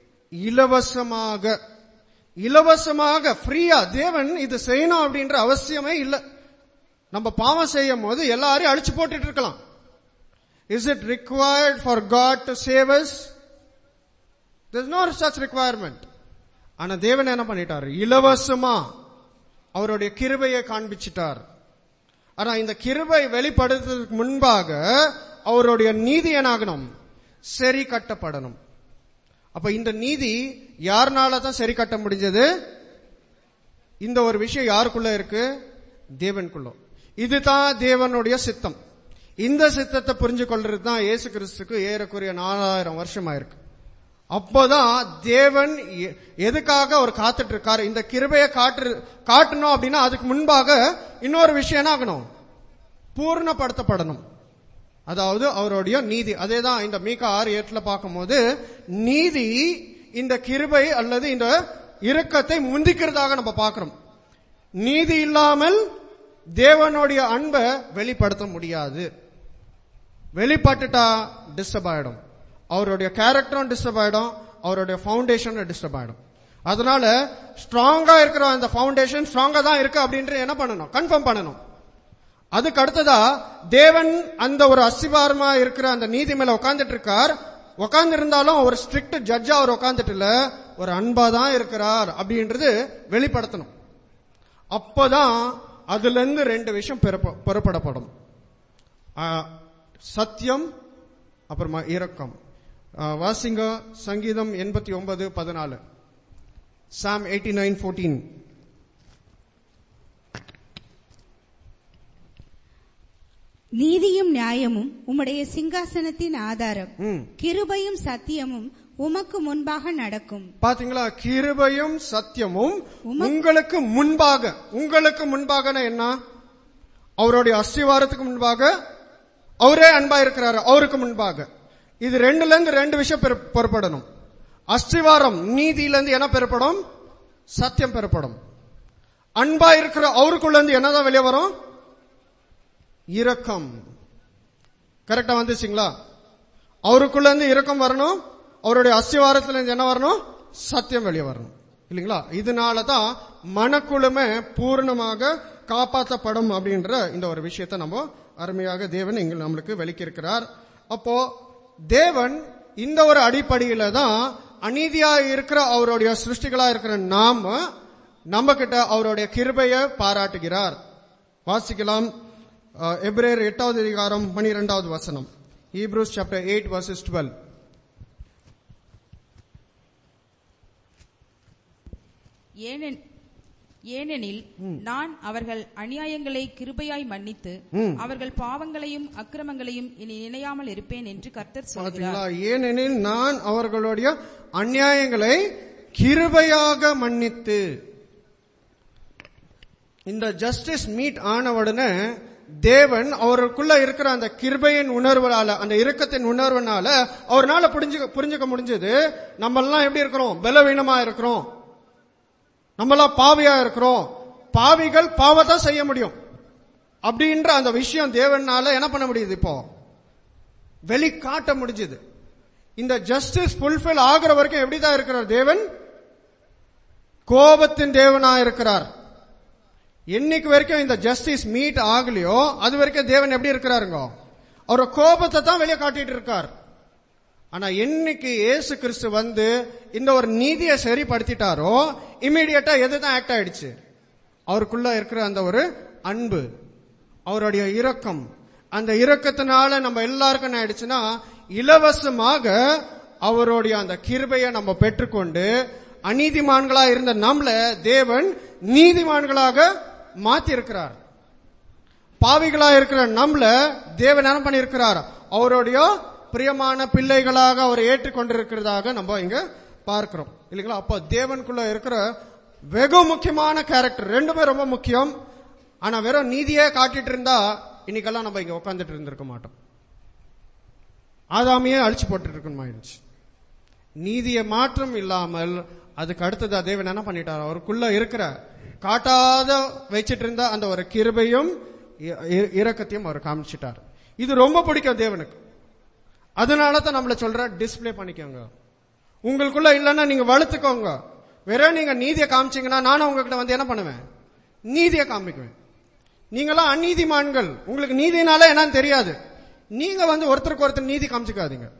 இலவசமாக ஃப்ரீயா. தேவன் இது செய்யணும் அப்படின்ற அவசியமே இல்லை. நம்ம பாவம் செய்யும் போது எல்லாரையும் அழிச்சு போட்டுட்டு இருக்கலாம். Is it required for God to save us? There's no such requirement. ஆனா தேவன் என்ன பண்ணிட்டார்? இலவசமா அவருடைய கிருபையை காண்பிச்சிட்டார். ஆனா இந்த கிருபை வெளிப்படுத்துறதுக்கு முன்பாக அவருடைய நீதி என்னாகணும்? சரி கட்டப்படணும். அப்ப இந்த நீதி யாருனால தான் சரி கட்ட முடிஞ்சது? இந்த ஒரு விஷயம் யாருக்குள்ள இருக்கு? தேவனுக்குள்ள. இதுதான் தேவனுடைய சித்தம். இந்த சித்தத்தை புரிஞ்சு கொள்றது தான் இயேசு கிறிஸ்துக்கு ஏறக்குறைய 4000 வருஷமா இருக்கு. அப்போதான் தேவன் எதுக்காக அவர் காத்துட்டு இருக்காரு? இந்த கிருபையை காட்டணும் அப்படின்னா அதுக்கு முன்பாக இன்னொரு விஷயம் என்ன ஆகணும்? பூர்ணப்படுத்தப்படணும். அதாவது அவருடைய நீதி. அதேதான் இந்த மீகா 6:8 பார்க்கும்போது நீதி இந்த கிருபை அல்லது இந்த இரக்கத்தை முந்திக்கிறதாக நம்ம பார்க்கிறோம். நீதி இல்லாமல் தேவனுடைய அன்பை வெளிப்படுத்த முடியாது. வெளிப்பட்டுட்டா டிஸ்டர்ப் ஆயிடும். அவருடைய கேரக்டரும் டிஸ்டர்ப் ஆயிடும், அவருடைய ஃபவுண்டேஷனும் டிஸ்டர்ப் ஆயிடும். அதனால ஸ்ட்ராங்கா இருக்கிற அந்த ஃபவுண்டேஷன் ஸ்ட்ராங்கா தான் இருக்கு அப்படின்ட்டு என்ன பண்ணணும்? கன்ஃபார்ம் பண்ணணும். அதுக்கு அடுத்ததா தேவன் அந்த ஒரு அஸ்திவாரமா இருக்கிற அந்த நீதி மேல உட்கார்ந்துட்டு இருக்கார். உட்கார்ந்து இருந்தாலும் ஒரு ஸ்ட்ரிக்ட் ஜட்ஜா அவர் உட்கார்ந்துட்டு இல்ல, ஒரு அன்பா தான் இருக்கிறார் அப்படின்றது வெளிப்படுத்தணும். அப்பதான் அதுல இருந்து 2 விஷயம் புறப்படப்படும். சத்தியம், அப்புறமா இரக்கம். வாசிங்க சங்கீதம் 89:14. Psalm 89:14. நீதியும் நியாயமும் உம்முடைய சிங்காசனத்தின் ஆதாரம், கிருபையும் சத்தியமும் உமக்கு முன்பாக நடக்கும். பாத்தீங்களா? கிருபையும் சத்தியமும் உங்களுக்கு முன்பாக. உங்களுக்கு முன்பாக என்ன? அவருடைய அஸ்திவாரத்துக்கு முன்பாக அவரே அன்பா இருக்கிறாரு, அவருக்கு முன்பாக. இது 2 விஷயம் பெறப்படணும். அஸ்திவாரம் நீதியிலிருந்து என்ன பெறப்படும்? சத்தியம் பெறப்படும். அன்பா இருக்கிற அவருக்குள்ள இருந்து என்னதான் வெளியே வரும்? இரக்கம். கரெக்டா வந்துச்சுங்களா? அவருக்குள்ள இருந்து இரக்கம் வரணும், அவருடைய அஸ்திவாரத்துல இருந்து என்ன வரணும்? சத்தியம் வெளியே வரணும். இல்லைங்களா? இதனாலதான் மனக்குழுமை பூர்ணமாக காப்பாற்றப்படும் அப்படின்ற இந்த ஒரு விஷயத்தை நம்ம அருமையாக தேவன் இங்க நம்மளுக்கு வெளிக்கிருக்கிறார். அப்போ தேவன் இந்த ஒரு அடிப்படையில தான் அநீதியா இருக்கிற அவருடைய சிருஷ்டிகளா இருக்கிற நம்ம கிட்ட அவருடைய கிருபையை பாராட்டுகிறார். வாசிக்கலாம். எபிரேயர் 8வது அதிகாரம் 12வது வசனம். Hebrews chapter 8 verses 12. ஏனெனில் நான் அவர்கள் அநியாயங்களை கிருபையாய் மன்னித்து அவர்கள் பாவங்களையும் அக்கிரமங்களையும் இனி நினையாமல் இருப்பேன் என்று கர்த்தர் சொல்கிறார். ஏனெனில் நான் அவர்களுடைய அநியாயங்களை கிருபையாக மன்னித்து. இந்த ஜஸ்டிஸ் மீட் ஆன உடனே தேவன் அவருக்குள்ள இருக்கிற அந்த கிருபையின் உணர்வுனால, அந்த இரக்கத்தின் உணர்வுனால அவர்னால புரிஞ்சுக்க முடிஞ்சது. நம்ம எல்லாம் எப்படி இருக்கிறோம்? பலவீனமா இருக்கிறோம், நம்மளாம் பாவியா இருக்கிறோம், பாவிகள் பாவத்தை செய்ய முடியும் அப்படின்ற அந்த விஷயம் தேவனால என்ன பண்ண முடியுது? இப்போ வெளிக்காட்ட முடிஞ்சது. இந்த ஜஸ்டிஸ் ஃபுல்ஃபில் ஆகிற வரைக்கும் எப்படிதான் இருக்கிறார் தேவன்? கோபத்தின் தேவனா இருக்கிறார். என்னைக்கு வரைக்கும் இந்த ஜஸ்டிஸ் மீட் ஆகலையோ அது வரைக்கும் தேவன் எப்படி இருக்கிறாருங்க? அவரோட கோபத்தை தான் வெளியே காட்டிட்டு இருக்கார். ஆனா என்னைக்கு இயேசு கிறிஸ்து வந்து இந்த ஒரு நீதியை சரிப்படுத்திட்டாரோ இமீடியட்டா எதுதான் ஆக்ட் ஆயிடுச்சு? அவருக்குள்ள இருக்கிற அந்த ஒரு அன்பு, அவருடைய இரக்கம். அந்த இரக்கத்தினால நம்ம எல்லாருக்கும் என்ன ஆயிடுச்சுன்னா, இலவசமாக அவருடைய அந்த கிருபையை நம்ம பெற்றுக்கொண்டு அநீதிமான்களா இருந்த நம்மள தேவன் நீதிமான்களாக மாத்தி இருக்கிறார். பாவிகளா இருக்கிற நம்மள தேவன் என்ன பண்ணிருக்கிறார்? அவருடைய பிரியமான பிள்ளைகளாக அவர் ஏற்றுக்கொண்டிருக்கிறதாக நம்ம இங்க பார்க்கிறோம். இல்லைங்களா? அப்ப தேவனுக்குள்ள இருக்கிற வெகு முக்கியமான கேரக்டர், 2மே ரொம்ப முக்கியம். ஆனா வெறும் நீதியே காட்டிட்டு இருந்தா இன்னைக்கெல்லாம் நம்ம இங்க உட்காந்துட்டு இருந்திருக்க மாட்டோம். ஆதாமியே அழிச்சு போட்டு இருக்கணுமாயிருச்சு. நீதியை மாற்றம் இல்லாமல் அதுக்கு அடுத்ததா தேவன் என்ன பண்ணிட்டார்? அவருக்குள்ள இருக்கிற காட்டாத வச்சிட்டு இருந்த அந்த ஒரு கிருபையும் இரக்கத்தையும் அவர் காமிச்சிட்டார். இது ரொம்ப பிடிக்கும் தேவனுக்கு. அதனால தான் நம்மள சொல்ற டிஸ்பிளே பண்ணிக்கோங்க. உங்களுக்குள்ள இல்லைன்னா நீங்க வளர்த்துக்கோங்க. வேற நீங்க நீதியை காமிச்சீங்கன்னா நானும் உங்ககிட்ட வந்து என்ன பண்ணுவேன்? நீதியை காமிக்குவேன். நீங்களாம் அநீதிமான்கள், உங்களுக்கு நீதினால என்னன்னு தெரியாது. நீங்க ஒருத்தருக்கு ஒருத்தர் நீதி காமிச்சுக்காதீங்க.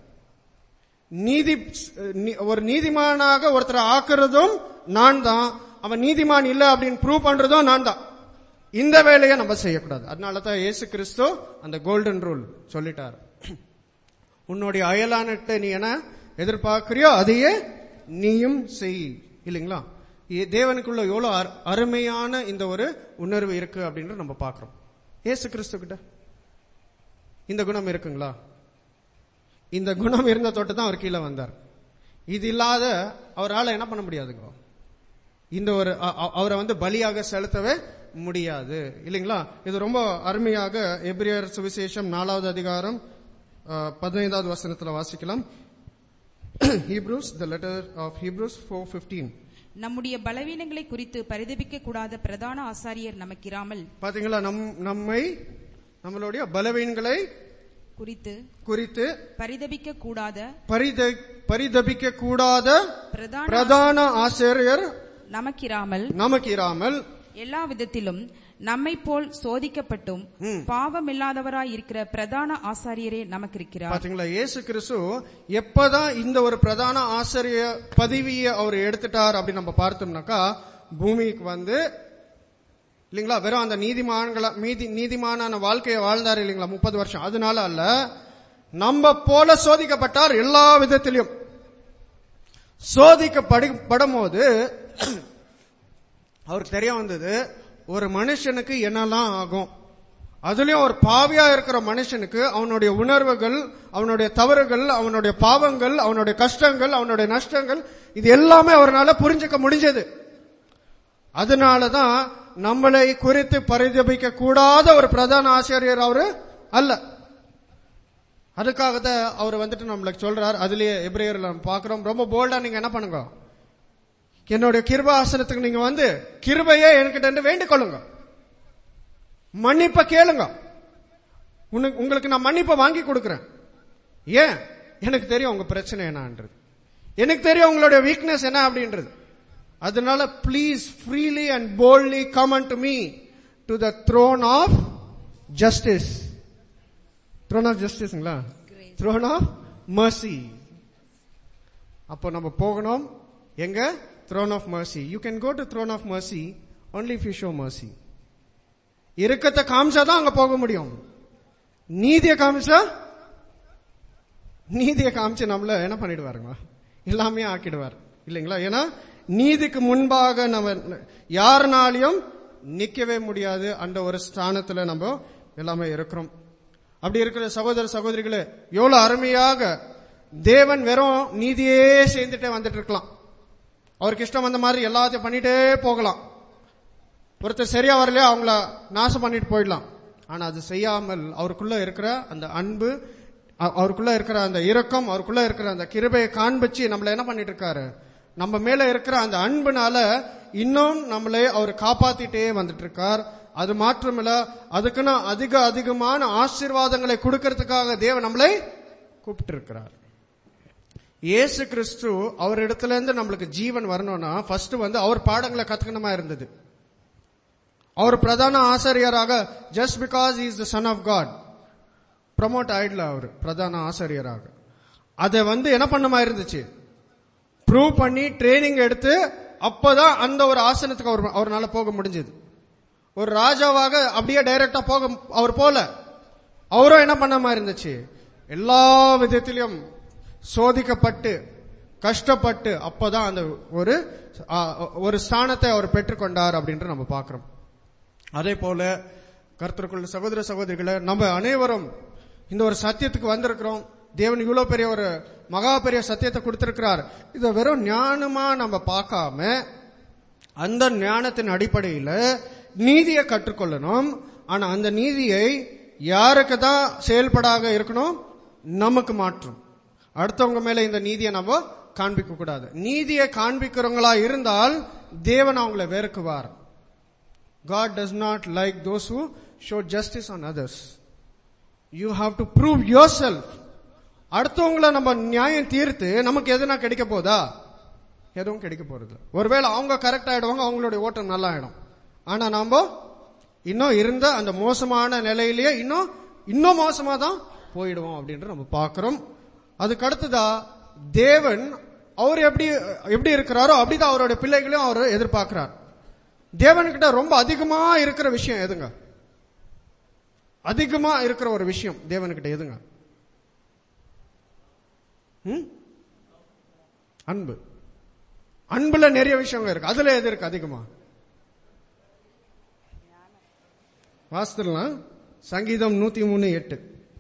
ஒரு நீதிமானாக ஒருத்தரை ஆக்குறதும் நான் தான், அவன் நீதிமான் இல்ல அப்படின்னு ப்ரூவ் பண்றதும் நான் தான். இந்த வேலையை நம்ம செய்யக்கூடாது. அதனாலதான் இயேசு கிறிஸ்து அந்த கோல்டன் ரூல் சொல்லிட்டார். உன்னுடைய அயலானிட்ட நீ என்ன எதிர்பார்க்கிறியோ அதையே நீயும் செய். இல்லைங்களா? தேவனுக்குள்ள எவ்வளவு அருமையான இந்த ஒரு உணர்வு இருக்கு அப்படின்னு நம்ம பாக்குறோம். இயேசு கிறிஸ்து கிட்ட இந்த குணம் இருக்குங்களா? இந்த குணம் இருந்த தொட்டு தான் அவர் கீழே வந்தார். இது இல்லாத அவரால் என்ன பண்ண முடியாதுங்க. இந்த ஒரு அவரை பலியாக செலுத்தவே முடியாது. இல்லைங்களா? இது ரொம்ப அருமையாக எபிரேயர் சுவிசேஷம் 4வது அதிகாரம் 15வது வசனத்துல வாசிக்கலாம். Hebrews, the letter of Hebrews 4:15. நம்முடைய பலவீனங்களை குறித்து பரிதபிக்க கூடாத பிரதான ஆசாரியர் நமக்கிராமல். பாத்தீங்களா? நம்மளுடைய பலவீனங்களை குறித்து பரிதபிக்க கூடாத பிரதான ஆசாரியர் நமக்கிராமல் எல்லா விதத்திலும் நம்மை போல் சோதிக்கப்பட்டும் பாவமில்லாதவராய் இருக்கிற பிரதான ஆசாரியரே நமக்கு இருக்கிறார். பாத்தீங்களா? இயேசு கிறிஸ்து எப்பதான் இந்த ஒரு பிரதான ஆசாரிய பதவியை அவர் எடுத்துட்டார் அப்படின்னு நம்ம பார்த்தோம்னாக்கா, பூமிக்கு இல்லைங்களா, வெறும் அந்த நீதிமானான வாழ்க்கையை வாழ்ந்தார் இல்லைங்களா 30 வருஷம். அதனால அல்ல, நம்ம போல சோதிக்கப்பட்டார். எல்லா விதத்திலும் சோதிக்கப்படும் போது அவருக்கு தெரிய வந்தது ஒரு மனுஷனுக்கு என்னெல்லாம் ஆகும். அதுலயும் ஒரு பாவியா இருக்கிற மனுஷனுக்கு அவனுடைய உணர்வுகள், அவனுடைய தவறுகள், அவனுடைய பாவங்கள், அவனுடைய கஷ்டங்கள், அவனுடைய நஷ்டங்கள், இது எல்லாமே அவரால புரிஞ்சுக்க முடிஞ்சது. அதனாலதான் நம்மளை குறித்து பரிதபிக்க கூடாத ஒரு பிரதான ஆசிரியர் அவரு அல்ல. அதுக்காகத்தான் அவர் நம்மளுக்கு சொல்றார். அதுலயே எபிரேயர்ல பாக்குறோம். ரொம்ப போல்டா நீங்க என்ன பண்ணுங்க, என்னுடைய கிருபாசனத்துக்கு நீங்க கிருபையே என்கிட்ட வேண்டிக் கொள்ளுங்க, மன்னிப்ப கேளுங்க, உங்களுக்கு நான் மன்னிப்பை வாங்கி கொடுக்கிறேன். ஏன்? எனக்கு தெரியும் உங்க பிரச்சனை என்னன்றது, எனக்கு தெரியும் உங்களுடைய வீக்னஸ் என்ன அப்படின்றது. அதனால please freely and boldly come and to me to the throne of justice. Throne of ஜஸ்டிஸ்ங்களா? Throne of mercy. அப்போ நம்ம போகணும் எங்க? Throne of mercy. You can go to throne of mercy only if you show mercy. இரக்கத்தை காமிச்சாதான் அங்க போக முடியும். நீதியை காமிச்சு நம்மள என்ன பண்ணிடுவாருங்க, எல்லாமே ஆக்கிடுவார் இல்லைங்களா? ஏன்னா நீதிக்கு முன்பாக நம்ம யாருனாலையும் நிக்கவே முடியாது. அந்த ஒரு ஸ்தானத்துல நம்ம எல்லாமே இருக்கிறோம். அப்படி இருக்கிற சகோதர சகோதரிகளே, எவ்வளவு அருமையாக தேவன் வெறும் நீதியே சேர்ந்துட்டே வந்துட்டு இருக்கலாம். அவருக்கு இஷ்டம் வந்த மாதிரி எல்லாத்தையும் பண்ணிட்டே போகலாம். ஒருத்தர் சரியா வரலையா அவங்கள நாசம் பண்ணிட்டு போயிடலாம். ஆனா அது செய்யாமல் அவருக்குள்ள இருக்கிற அந்த அன்பு, அவருக்குள்ள இருக்கிற அந்த இரக்கம், அவருக்குள்ள இருக்கிற அந்த கிருபையை காண்பிச்சு நம்மள என்ன பண்ணிட்டு இருக்காரு, நம்ம மேல இருக்கிற அந்த அன்புனால இன்னும் நம்மளை அவர் காப்பாத்திட்டே வந்துட்டு இருக்கார். அது மாத்திரமில்ல, அதுக்குன்னு அதிகமான ஆசீர்வாதங்களை கொடுக்கறதுக்காக தேவன் நம்மளை கூப்பிட்டு இருக்கிறார். இயேசு கிறிஸ்து அவர் இடத்துல இருந்து நம்மளுக்கு ஜீவன் வரணும்னா ஃபர்ஸ்ட் அவர் பாடங்களை கத்துக்கணுமா இருந்தது. அவர் பிரதான ஆசாரியராக just because he is the son of God promote ஆயிடல. அவர் பிரதான ஆசாரியராக அதை என்ன பண்ணுமா இருந்துச்சு, ப்ரூவ் பண்ணி ட்ரைனிங் எடுத்து அப்பதான் அந்த ஒரு ஆசனத்துக்கு அவரால போக முடிஞ்சது. ஒரு ராஜாவாக அப்படியே டைரக்டா அவர் போல அவரும் என்ன பண்ணாம இருந்துச்சு, எல்லா விதத்திலும் சோதிக்கப்பட்டு கஷ்டப்பட்டு அப்பதான் அந்த ஒரு ஸ்தானத்தை அவர் பெற்றுக்கொண்டார் அப்படின்ற நம்ம பார்க்கிறோம். அதே போல கர்த்தருக்குள்ள சகோதர சகோதரிகளை, நம்ம அனைவரும் இந்த ஒரு சத்தியத்துக்கு வந்திருக்கிறோம். தேவன் இவ்வளவு பெரிய ஒரு மகா பெரிய சத்தியத்தை கொடுத்திருக்கிறார். இதை வெறும் ஞானமா நம்ம பார்க்காம அந்த ஞானத்தின் அடிப்படையில நீதியை கற்றுக்கொள்ளணும். ஆனா அந்த நீதியை யாருக்கு தான் செயல்படாக இருக்கணும், நமக்கு மாற்றும். அடுத்தவங்க மேல இந்த நீதியை நம்ம காண்பிக்க கூடாது. நீதியை காண்பிக்கிறவங்களா இருந்தால் தேவன் அவங்களை வெறுக்குவார். God does not like those who show justice on others. You have to prove yourself. அடுத்தவங்களை நம்ம நியாயம் தீர்த்து நமக்கு எதுனா கிடைக்க போதா? எதுவும் கிடைக்க போறது. ஒருவேளை அவங்க கரெக்ட் ஆயிடுவாங்க, அவங்களுடைய ஓட்டம் நல்லா ஆயிடும். ஆனா நாம இன்னும் இருந்த அந்த மோசமான நிலையிலேயே இன்னும் மோசமா தான் போயிடுவோம் அப்படின்ற நம்ம பார்க்கிறோம். அதுக்கு அடுத்ததா தேவன் அவர் எப்படி இருக்கிறாரோ அப்படிதான் அவருடைய பிள்ளைகளையும் அவர் எதிர்பார்க்கிறார். தேவன்கிட்ட ரொம்ப அதிகமா இருக்கிற விஷயம் எதுங்க? அதிகமா இருக்கிற ஒரு விஷயம் தேவன்கிட்ட எதுங்க? அன்பு. அன்புல நிறைய விஷயங்கள் இருக்கு. அதுல எது இருக்கு அதிகமா? வாசிக்கலாம். சங்கீதம் 103:8.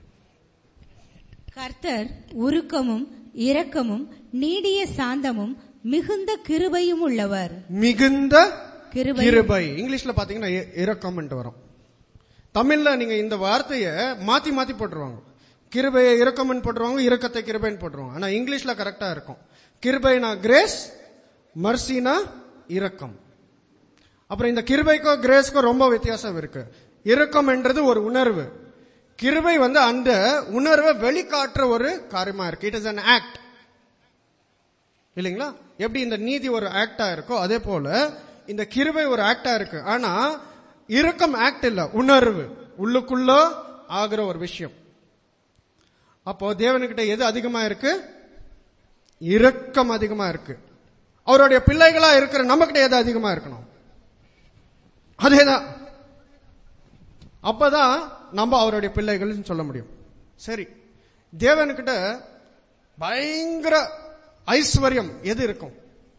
கர்த்தர் உருக்கமும் இரக்கமும் நீடிய சாந்தமும் மிகுந்த கிருபையும் உள்ளவர். மிகுந்த கிருபை. இங்கிலீஷ்ல பாத்தீங்கன்னா இரக்கம் வரும். தமிழ்ல நீங்க இந்த வார்த்தையை மாத்தி மாத்தி போட்டுருவாங்க. கிருபையை இரக்கம் போட்டுருவாங்க, இரக்கத்தை கிருபைன்னு போட்டுருவாங்க. ஆனா இங்கிலீஷ்ல கரெக்டா இருக்கும். கிருபைனா கிரேஸ், மர்சினா இரக்கம். அப்புறம் இந்த கிருபைக்கும் கிரேஸ்க்கும் ரொம்ப வித்தியாசம் இருக்கு. இரக்கம் என்றது ஒரு உணர்வு, கிருபை அந்த உணர்வை வெளிக்காட்டுற ஒரு காரியமா இருக்கு. இட் இஸ் an act இல்லைங்களா? எப்படி இந்த நீதி ஒரு ஆக்டா இருக்கோ அதே போல இந்த கிருபை ஒரு ஆக்டா இருக்கு. ஆனா இரக்கம் ஆக்ட் இல்ல, உணர்வு, உள்ளுக்குள்ள ஆகிற ஒரு விஷயம். அப்போ தேவனுக்கிட்ட எது அதிகமா இருக்கு? இரக்கம் அதிகமா இருக்கு. அவருடைய பிள்ளைகளா இருக்கிற நம்ம கிட்ட எது அதிகமா இருக்கணும்? அதேதான். அப்பதான் நம்ம அவருடைய பிள்ளைகள் சொல்ல முடியும். சரி, தேவனுக்கிட்ட பயங்கர ஐஸ்வர்யம் எது இருக்கும்?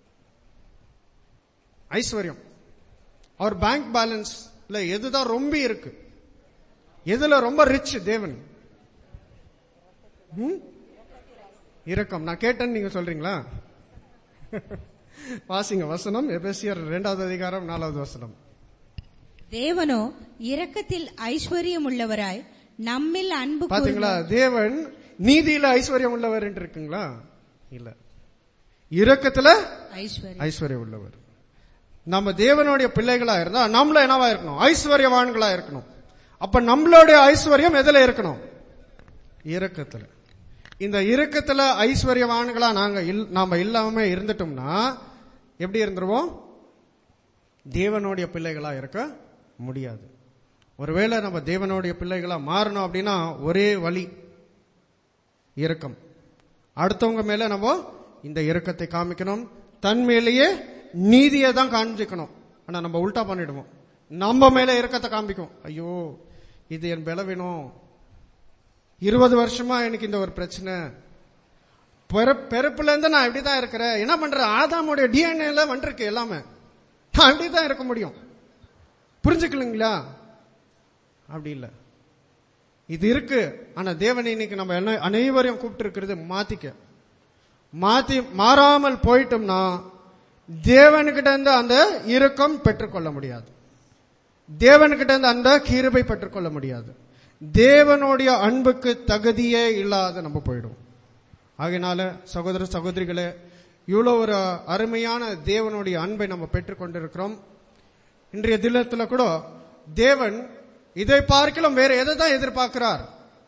ஐஸ்வர்யம். அவர் பேங்க் பேலன்ஸ்ல எதுதான் ரொம்ப இருக்கு? எதுல ரொம்ப ரிச் தேவன்? இரக்கம். நான் கேட்டேன்னு நீங்க சொல்றீங்களா? வாசிங்க வசனம், எபேசியர் 2:4. தேவனோ இரக்கத்தில் ஐஸ்வர்யம் உள்ளவராய் நம்மில் அன்பு. பாத்தீங்களா? தேவன் நீதியில ஐஸ்வர்யம் உள்ளவர் என்று இருக்குங்களா? இல்ல, இரக்கத்துல ஐஸ்வர்யம் உள்ளவர். நம்ம தேவனுடைய பிள்ளைகளா இருந்தா நம்மள என்னவா இருக்கணும்? ஐஸ்வர்யவான்களா இருக்கணும். அப்ப நம்மளுடைய ஐஸ்வர்யம் எதுல இருக்கணும்? இரக்கத்துல. இந்த இரக்கத்துல ஐஸ்வர்யவான்களா நாம இல்லாம இருந்துட்டோம்னா எப்படி இருந்துருவோம்? தேவனுடைய பிள்ளைகளா இருக்க முடியாது. ஒருவேளை நம்ம தேவனுடைய பிள்ளைகளா மாறணும் அப்படின்னா ஒரே வழி இரக்கம். அடுத்தவங்க மேல நம்ம இந்த இரக்கத்தை காமிக்கணும். தன் மேலேயே நீதியை தான் காண்பிக்கணும். ஆனா நம்ம உல்டா பண்ணிடுவோம். நம்ம மேல இரக்கத்தை காண்பிக்கும். ஐயோ, இது என் பலவீனம், 20 வருஷமா எனக்கு இந்த ஒரு பிரச்சனை, பிறப்புல இருந்து நான் இப்படிதான் இருக்கிறேன், என்ன பண்றேன், ஆதாமுடைய டிஎன்ஏல வந்திருக்கு எல்லாமே, நான் இப்படிதான் இருக்க முடியும். புரிஞ்சுக்கலீங்களா? அப்படி இல்ல, இது இருக்கு. ஆனா தேவன் இன்னைக்கு நம்ம அனைவரையும் கூப்பிட்டு இருக்கிறது மாத்தி மாறாமல் போயிட்டோம்னா தேவன்கிட்ட இருந்து அந்த இரக்கம் பெற்றுக்கொள்ள முடியாது. தேவன்கிட்ட இருந்து அந்த கிருபை பெற்றுக்கொள்ள முடியாது. தேவனுடைய அன்புக்கு தகுதியே இல்லாத நம்ம போயிடும். ஆகையினால சகோதர சகோதரிகளே, இவ்வளவு ஒரு அருமையான தேவனுடைய அன்பை நம்ம பெற்றுக்கொண்டிருக்கிறோம். இன்றைய தினத்துல கூட தேவன் இதை பார்க்கலாம் வேற எதை தான் எதிர்பார்க்கிறார்?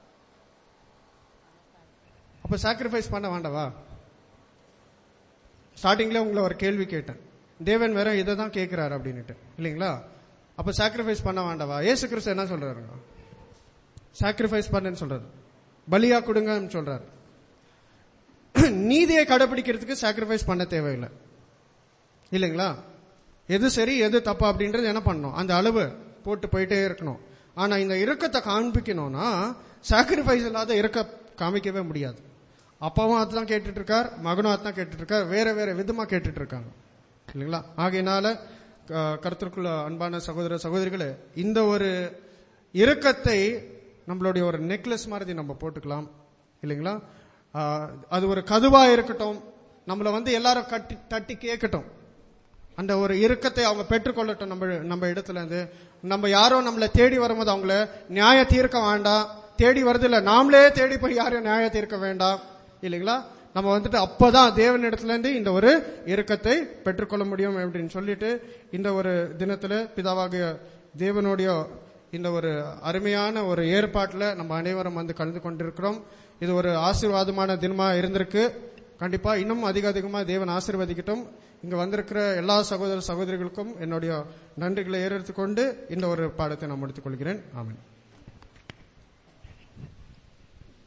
அப்ப சாக்ரிஃபைஸ் பண்ண வேண்டவா? ஸ்டார்டிங்ல உங்களை ஒரு கேள்வி கேட்டேன், தேவன் வேற இதை தான் கேட்கிறார் அப்படின்னுட்டு, இல்லைங்களா? அப்ப சாக்ரிஃபைஸ் பண்ண வேண்டவா? இயேசு கிறிஸ்து என்ன சொல்றாருங்க? சாக்ரிஃபைஸ் பண்ணுன்னு சொல்றாரு, பலியா கொடுங்கன்னு சொல்றாரு. நீதியை கடைபிடிக்கிறதுக்கு சாக்ரிஃபைஸ் பண்ண தேவையில்லை, இல்லைங்களா? எது சரி எது தப்பா அப்படின்றது என்ன பண்ணணும்? அந்த அளவு போட்டு போயிட்டே இருக்கணும். ஆனா இந்த இரக்கத்தை காண்பிக்கணும்னா சாக்ரிஃபைஸ் இல்லாத இருக்க காமிக்கவே முடியாது. அப்பாவும் அதுதான் கேட்டுட்டு இருக்கார், மகனும் அதுதான் கேட்டுட்டு இருக்கார், வேற வேற விதமா கேட்டுட்டு இருக்காங்க, இல்லைங்களா? ஆகையினால கர்த்தருக்குள்ள அன்பான சகோதர சகோதரிகளே, இந்த ஒரு இரக்கத்தை நம்மளுடைய ஒரு நெக்லஸ் மாதிரி நம்ம போட்டுக்கலாம், இல்லைங்களா? அது ஒரு கதுவா இருக்கட்டும், நம்மள எல்லாரும் தட்டி கேட்கட்டும், அந்த ஒரு இரக்கத்தை அவங்க பெற்றுக்கொள்ளட்டும். நம்ம இடத்துல இருந்து நம்ம யாரோ நம்மளை தேடி வரும்போது அவங்கள நியாய தீர்க்க வேண்டாம். தேடி வருது இல்ல, நாமளே தேடி போய் யாரையும் நியாய தீர்க்க வேண்டாம், இல்லைங்களா? நம்ம அப்பதான் தேவன் இடத்துல இருந்து இந்த ஒரு இரக்கத்தை பெற்றுக்கொள்ள முடியும் அப்படின்னு சொல்லிட்டு, இந்த ஒரு தினத்துல பிதாவாகிய தேவனுடைய இந்த ஒரு அருமையான ஒரு ஏற்பாட்டுல நம்ம அனைவரும் கலந்து கொண்டிருக்கிறோம். இது ஒரு ஆசீர்வாதமான தினமா இருந்திருக்கு. கண்டிப்பா இன்னும் அதிகமா தேவன் ஆசீர்வதிக்கட்டும். இங்க வந்திருக்கிற எல்லா சகோதர சகோதரிகளுக்கும் என்னுடைய நன்றிகளை ஏறெடுத்துக்கொண்டு இந்த ஒரு பாடத்தை நான் முடித்துக் கொள்கிறேன். ஆமென்.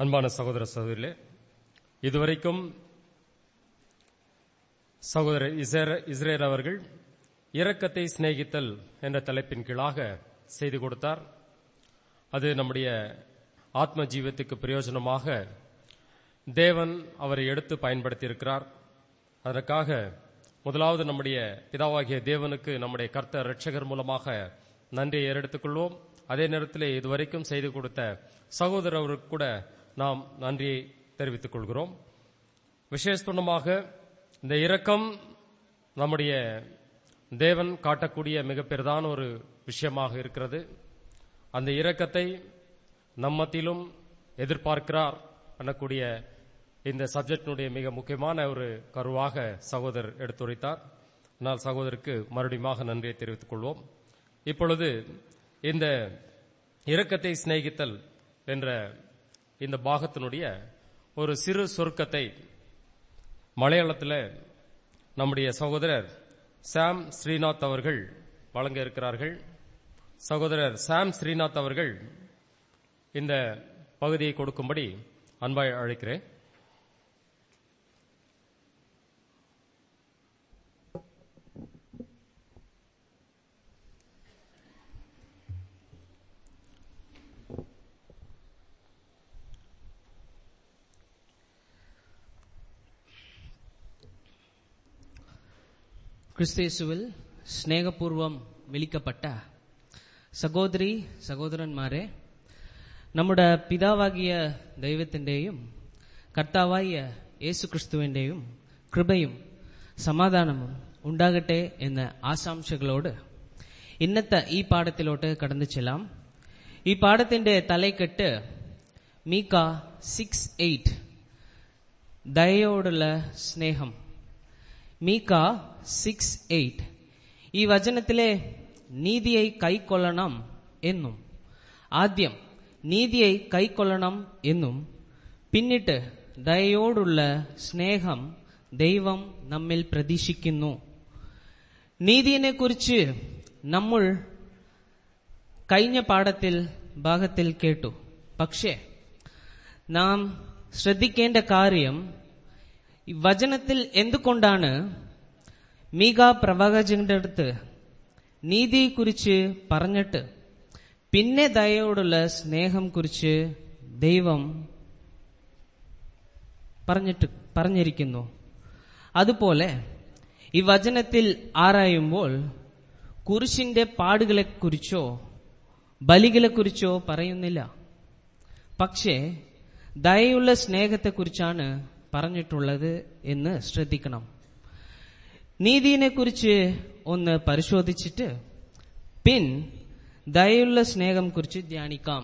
அன்பான சகோதர சகோதரிகளே, இதுவரைக்கும் சகோதரர் இஸ்ரேல் அவர்கள் இரக்கத்தை சிநேகித்தல் என்ற தலைப்பின் கீழாக செய்து கொடுத்தார். அது நம்முடைய ஆத்ம ஜீவத்துக்கு பிரயோஜனமாக தேவன் அவரை எடுத்து பயன்படுத்தியிருக்கிறார். அதற்காக முதலாவது நம்முடைய பிதாவாகிய தேவனுக்கு நம்முடைய கர்த்தர் இரட்சகர் மூலமாக நன்றியை ஏறெடுத்துக் கொள்வோம். அதே நேரத்தில் இதுவரைக்கும் செய்து கொடுத்த சகோதரருக்கு கூட நாம் நன்றியை தெரிவித்துக் கொள்கிறோம். விசேஷமாக இந்த இரக்கம் நம்முடைய தேவன் காட்டக்கூடிய மிக பெரிதான ஒரு விஷயமாக இருக்கிறது. அந்த இரக்கத்தை நம்மத்திலும் எதிர்பார்க்கிறார் எனக்கூடிய இந்த சப்ஜெக்டினுடைய மிக முக்கியமான ஒரு கருவாக சகோதரர் எடுத்துரைத்தார். ஆனால் சகோதரருக்கு மறுபடியும் நன்றியை தெரிவித்துக் கொள்வோம். இப்பொழுது இந்த இரக்கத்தை சிநேகித்தல் என்ற இந்த பாகத்தினுடைய ஒரு சிறு சொருக்கத்தை மலையாளத்தில் நம்முடைய சகோதரர் சாம் ஸ்ரீநாத் அவர்கள் வழங்க இருக்கிறார்கள். சகோதரர் சாம் ஸ்ரீநாத் அவர்கள் இந்த பகுதியை கொடுக்கும்படி அன்பாய் அழைக்கிறேன். ക്രിസ്തയേശുവിൽ സ്നേഹപൂർവം വിളിക്കപ്പെട്ട സഹോദരി സഹോദരന്മാരെ, നമ്മുടെ പിതാവാകിയ ദൈവത്തിന്റെയും കർത്താവായ യേശുക്രിസ്തുവിന്റെയും കൃപയും സമാധാനവും ഉണ്ടാകട്ടെ എന്ന ആശംസകളോട് ഇന്നത്തെ ഈ പാഠത്തിലോട്ട് കടന്നു ചെല്ലാം. ഈ പാഠത്തിന്റെ തലക്കെട്ട് മീക 6:8 ദയയോടുള്ള സ്നേഹം. മീക 6:8 ഈ വചനത്തിലെ നീതിയെ കൈക്കൊള്ളണം എന്നും, ആദ്യം നീതിയെ കൈക്കൊള്ളണം എന്നും പിന്നിട്ട് ദയയോടുള്ള സ്നേഹം ദൈവം നമ്മിൽ പ്രതീക്ഷിക്കുന്നു. നീതിയെക്കുറിച്ച് നമ്മൾ കഴിഞ്ഞ ഭാഗത്തിൽ കേട്ടു. പക്ഷേ നാം ശ്രദ്ധിക്കേണ്ട കാര്യം, ഈ വചനത്തിൽ എന്തുകൊണ്ടാണ് മീക പ്രവാചകന്റെ അടുത്ത് നീതിയെക്കുറിച്ച് പറഞ്ഞിട്ട് പിന്നെ ദയയോടുള്ള സ്നേഹം കുറിച്ച് ദൈവം പറഞ്ഞിരിക്കുന്നു? അതുപോലെ ഈ വചനത്തിൽ ആരായുമ്പോൾ കുരിശിന്റെ പാടുകളെക്കുറിച്ചോ ബലികളെക്കുറിച്ചോ പറയുന്നില്ല. പക്ഷേ ദയയുള്ള സ്നേഹത്തെക്കുറിച്ചാണ് പറഞ്ഞിട്ടുള്ളത് എന്ന് ശ്രദ്ധിക്കണം. നീതിയെക്കുറിച്ച് ഒന്ന് പരിശോധിച്ചിട്ട് ദയയുള്ള സ്നേഹം കുറിച്ച് ധ്യാനിക്കാം.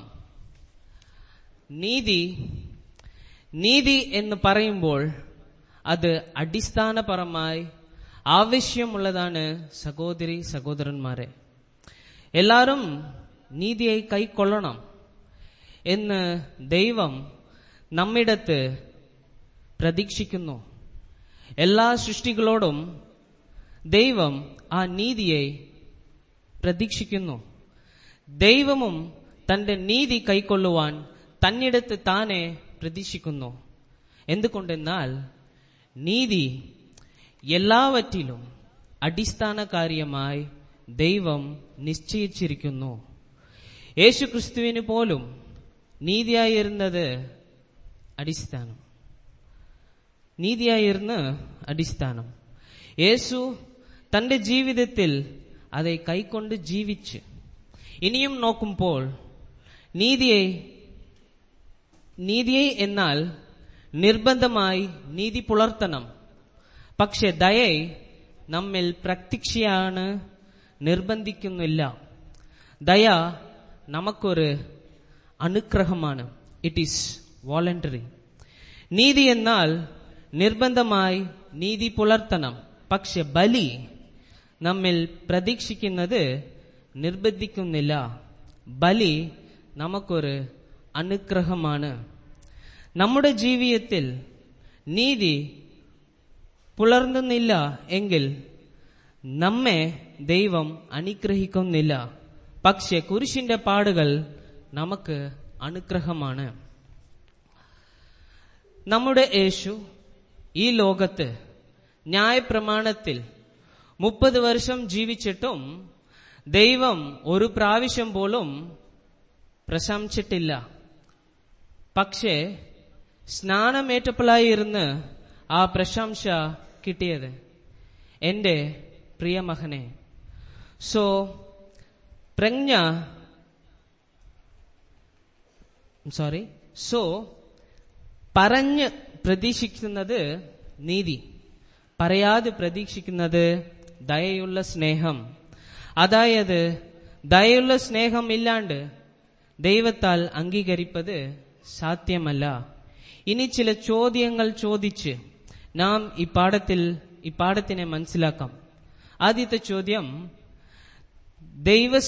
നീതി എന്ന് പറയുമ്പോൾ അത് അടിസ്ഥാനപരമായി ആവശ്യമുള്ളതാണ്. സഹോദരി സഹോദരന്മാരെ, എല്ലാവരും നീതിയെ കൈക്കൊള്ളണം എന്ന് ദൈവം നമ്മിടത്ത് പ്രതീക്ഷിക്കുന്നു. എല്ലാ സൃഷ്ടികളോടും ദൈവം ആ നീതിയെ പ്രതീക്ഷിക്കുന്നു. ദൈവവും തന്റെ നീതി കൈക്കൊള്ളുവാൻ തന്നിടത്ത് താനെ പ്രതീക്ഷിക്കുന്നു. എന്തുകൊണ്ടെന്നാൽ നീതി എല്ലാവറ്റിലും അടിസ്ഥാന കാര്യമായി ദൈവം നിശ്ചയിച്ചിരിക്കുന്നു. യേശുക്രിസ്തുവിന് പോലും നീതിയായിരുന്നത് അടിസ്ഥാനം. യേശു തന്റെ ജീവിതത്തിൽ அதை കൈക്കൊണ്ട് ജീവിച്ച് ഇനിയും നോക്കുമ്പോൾ നീതിയെ എന്നാൽ നിർബന്ധമായി നീതി പുലർത്തണം. പക്ഷെ ദയയെ നമ്മിൽ പ്രത്യക്ഷയാണ്, നിർബന്ധിക്കുന്നില്ല. ദയ നമുക്കൊരു അനുഗ്രഹമാണ്. It is voluntary. നീതി എന്നാൽ നിർബന്ധമായി നീതി പുലർത്തണം. പക്ഷെ ബലി നമ്മിൽ പ്രതീക്ഷിക്കുന്നത് നിർബന്ധിക്കുന്നില്ല. ബലി നമുക്കൊരു അനുഗ്രഹമാണ്. നമ്മുടെ ജീവിതത്തിൽ നീതി പുലർത്തുന്നില്ല എങ്കിൽ നമ്മെ ദൈവം അനുഗ്രഹിക്കുന്നില്ല. പക്ഷെ കുരിശിന്റെ പാടുകൾ നമുക്ക് അനുഗ്രഹമാണ്. നമ്മുടെ യേശു ഈ ലോകത്ത് ന്യായപ്രമാണത്തിൽ 30 വർഷം ജീവിച്ചിട്ടും ദൈവം ഒരു പ്രാവശ്യം പോലും പ്രശംസിച്ചിട്ടില്ല. പക്ഷേ സ്നാനമേറ്റപ്പോഴായിരുന്നു ആ പ്രശംസ കിട്ടിയത്, എന്റെ പ്രിയ മകനെ. സോ പറഞ്ഞ് പ്രതീക്ഷിക്കുന്നത് നീതി, പറയാതെ പ്രതീക്ഷിക്കുന്നത് ദയയുള്ള സ്നേഹം. അതായത് ദയയുള്ള സ്നേഹം ഇല്ലാണ്ട് ദൈവത്താൽ അംഗീകരിപ്പത് സാധ്യമല്ല. ഇനി ചില ചോദ്യങ്ങൾ ചോദിച്ച് നാം ഈ പാഠത്തിനെ മനസ്സിലാക്കാം. ആദ്യത്തെ ചോദ്യം, ദൈവം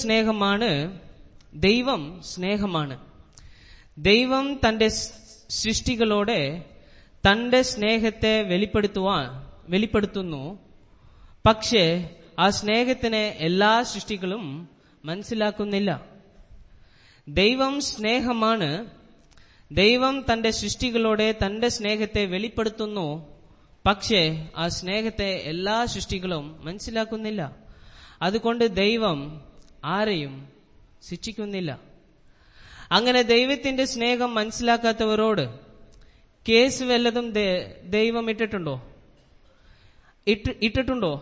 സ്നേഹമാണ്. ദൈവം തന്റെ സൃഷ്ടികളോടെ തന്റെ സ്നേഹത്തെ വെളിപ്പെടുത്തുന്നു. പക്ഷേ ആ സ്നേഹത്തിനെ എല്ലാ സൃഷ്ടികളും മനസ്സിലാക്കുന്നില്ല. ദൈവം സ്നേഹമാണ്. ദൈവം തന്റെ സൃഷ്ടികളോടെ തന്റെ സ്നേഹത്തെ വെളിപ്പെടുത്തുന്നു. പക്ഷേ ആ സ്നേഹത്തെ എല്ലാ സൃഷ്ടികളും മനസ്സിലാക്കുന്നില്ല. അതുകൊണ്ട് ദൈവം ആരെയും ശിക്ഷിക്കുന്നില്ല. അങ്ങനെ ദൈവത്തിന്റെ സ്നേഹം മനസ്സിലാക്കാത്തവരോട് കേസ് വല്ലതും ദൈവം ഇട്ടിട്ടുണ്ടോ?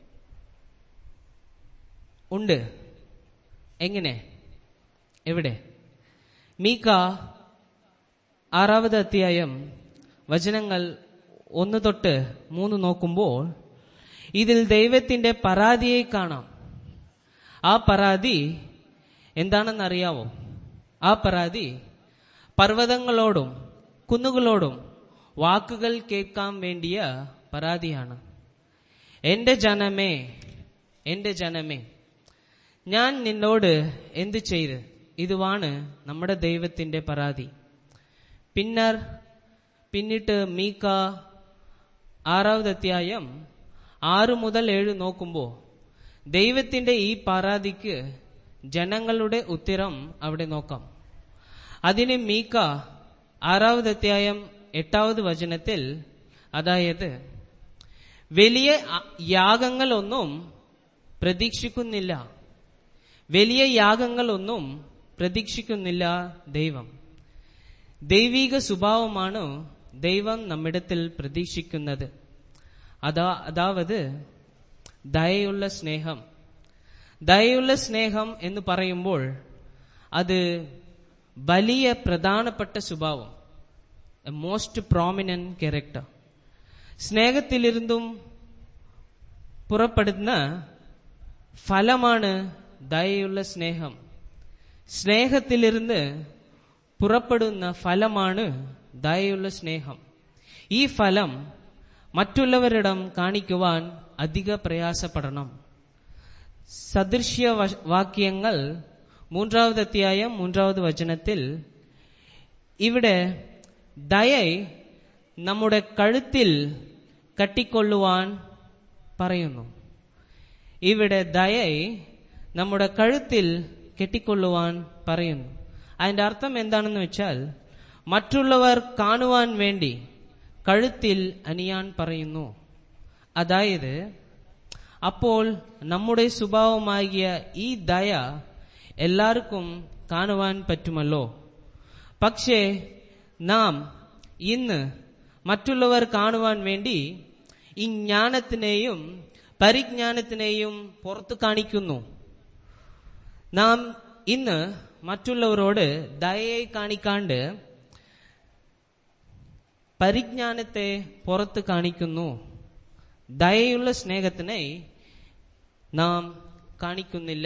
ഉണ്ട്. എങ്ങനെ? എവിടെ? മീക 6-ാമത് അധ്യായം വചനങ്ങൾ 1-3 നോക്കുമ്പോൾ ഇതിൽ ദൈവത്തിന്റെ പരാതിയെ കാണാം. ആ പരാതി എന്താണെന്നറിയാവോ? ആ പരാതി പർവ്വതങ്ങളോടും കുന്നുകളോടും വാക്കുകൾ കേൾക്കാൻ വേണ്ടിയ പരാതിയാണ്. എന്റെ ജനമേ, ഞാൻ നിന്നോട് എന്ത് ചെയ്ത്? ഇതുവാണ് നമ്മുടെ ദൈവത്തിന്റെ പരാതി. പിന്നിട്ട് മീക 6-ാമത് അധ്യായം 6-7 നോക്കുമ്പോ ദൈവത്തിന്റെ ഈ പരാതിക്ക് ജനങ്ങളുടെ ഉത്തരം അവിടെ നോക്കാം. അതിന് മീക 6-ാമത് അധ്യായം 8-ാമത് വചനത്തിൽ, അതായത് വലിയ യാഗങ്ങളൊന്നും പ്രതീക്ഷിക്കുന്നില്ല ദൈവം. ദൈവിക സ്വഭാവമാണ് ദൈവം നമ്മിടത്തിൽ പ്രതീക്ഷിക്കുന്നത്. അതായത് ദയയുള്ള സ്നേഹം എന്ന് പറയുമ്പോൾ അത് വലിയ പ്രധാനപ്പെട്ട സ്വഭാവം, എ മോസ്റ്റ് പ്രോമിനന്റ് ക്യാരക്ടർ. സ്നേഹത്തിലിരുന്നും പുറപ്പെടുന്ന ഫലമാണ് ദയയുള്ള സ്നേഹം. സ്നേഹത്തിലിരുന്ന് പുറപ്പെടുന്ന ഫലമാണ് ദയയുള്ള സ്നേഹം. ഈ ഫലം മറ്റുള്ളവരിടം കാണിക്കുവാൻ അധിക പ്രയാസപ്പെടണം. സദൃശ്യ വാക്യങ്ങൾ 3-ാമത് അധ്യായം 3-ാമത് വചനത്തിൽ ഇവിടെ ദയ നമ്മുടെ കഴുത്തിൽ കെട്ടിക്കൊള്ളുവാൻ പറയുന്നു. ഇവിടെ ദയ നമ്മുടെ കഴുത്തിൽ കെട്ടിക്കൊള്ളുവാൻ പറയുന്നു. അതിന്റെ അർത്ഥം എന്താണെന്ന് വെച്ചാൽ, മറ്റുള്ളവർ കാണുവാൻ വേണ്ടി കഴുത്തിൽ അണിയാൻ പറയുന്നു. അതായത് അപ്പോൾ നമ്മുടെ സ്വഭാവമാകിയ ഈ ദയ എല്ലാവർക്കും കാണുവാൻ പറ്റുമല്ലോ. പക്ഷേ നാം ഇന്ന് മറ്റുള്ളവർ കാണുവാൻ വേണ്ടി ഈ ജ്ഞാനത്തിനെയും പരിജ്ഞാനത്തിനെയും പുറത്തു കാണിക്കുന്നു. നാം ഇന്ന് മറ്റുള്ളവരോട് ദയയെ കാണിക്കാണ്ട് പരിജ്ഞാനത്തെ പുറത്ത് കാണിക്കുന്നു. ദയയുള്ള സ്നേഹത്തിനെ നാം കാണിക്കുന്നില്ല.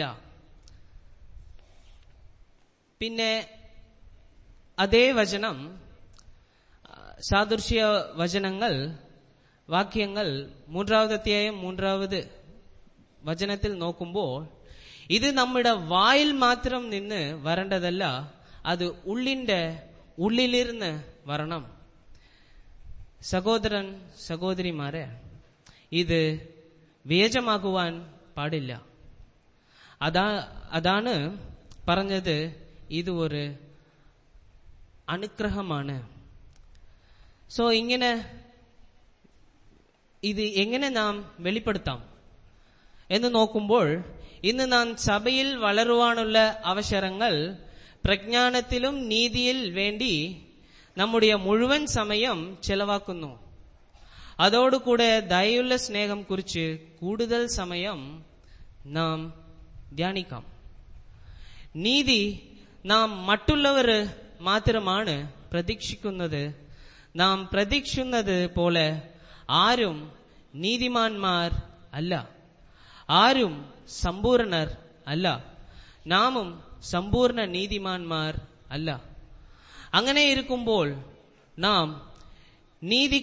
പിന്നെ അതേ വചനം, സാദൃശ്യ വാക്യങ്ങൾ 3-ാമത് അധ്യായം 3-ാമത് വചനത്തിൽ നോക്കുമ്പോൾ ഇത് നമ്മുടെ വായിൽ മാത്രം നിന്ന് വരേണ്ടതല്ല, അത് ഉള്ളിലിരുന്ന് വരണം. സഹോദരിമാരെ, ഇത് വ്യാജമാകുവാൻ പാടില്ല. അതാണ് പറഞ്ഞത്, ഇത് ഒരു അനുഗ്രഹമാണ്. സോ ഇങ്ങനെ ഇത് എങ്ങനെ നാം വെളിപ്പെടുത്താം എന്ന് നോക്കുമ്പോൾ, ഇന്ന് നാം സഭയിൽ വളരുവാനുള്ള അവസരങ്ങൾ പ്രജ്ഞാനത്തിലും നീതിയിൽ വേണ്ടി നമ്മുടെ മുഴുവൻ സമയം ചെലവാക്കുന്നു. അതോടുകൂടെ ദയുള്ള സ്നേഹം കുറിച്ച് കൂടുതൽ സമയം നാം ധ്യാനിക്കാം. നീതി നാം മറ്റുള്ളവർ മാത്രമാണ് പ്രതീക്ഷിക്കുന്നത്. നാം പ്രതീക്ഷിക്കുന്നത് പോലെ ആരും നീതിമാന്മാർ അല്ല, ആരും സമ്പൂർണർ അല്ല, നാമും സമ്പൂർണ്ണ നീതിമാന്മാർ അല്ല. അങ്ങനെ ഇരിക്കുമ്പോൾ നാം നീതി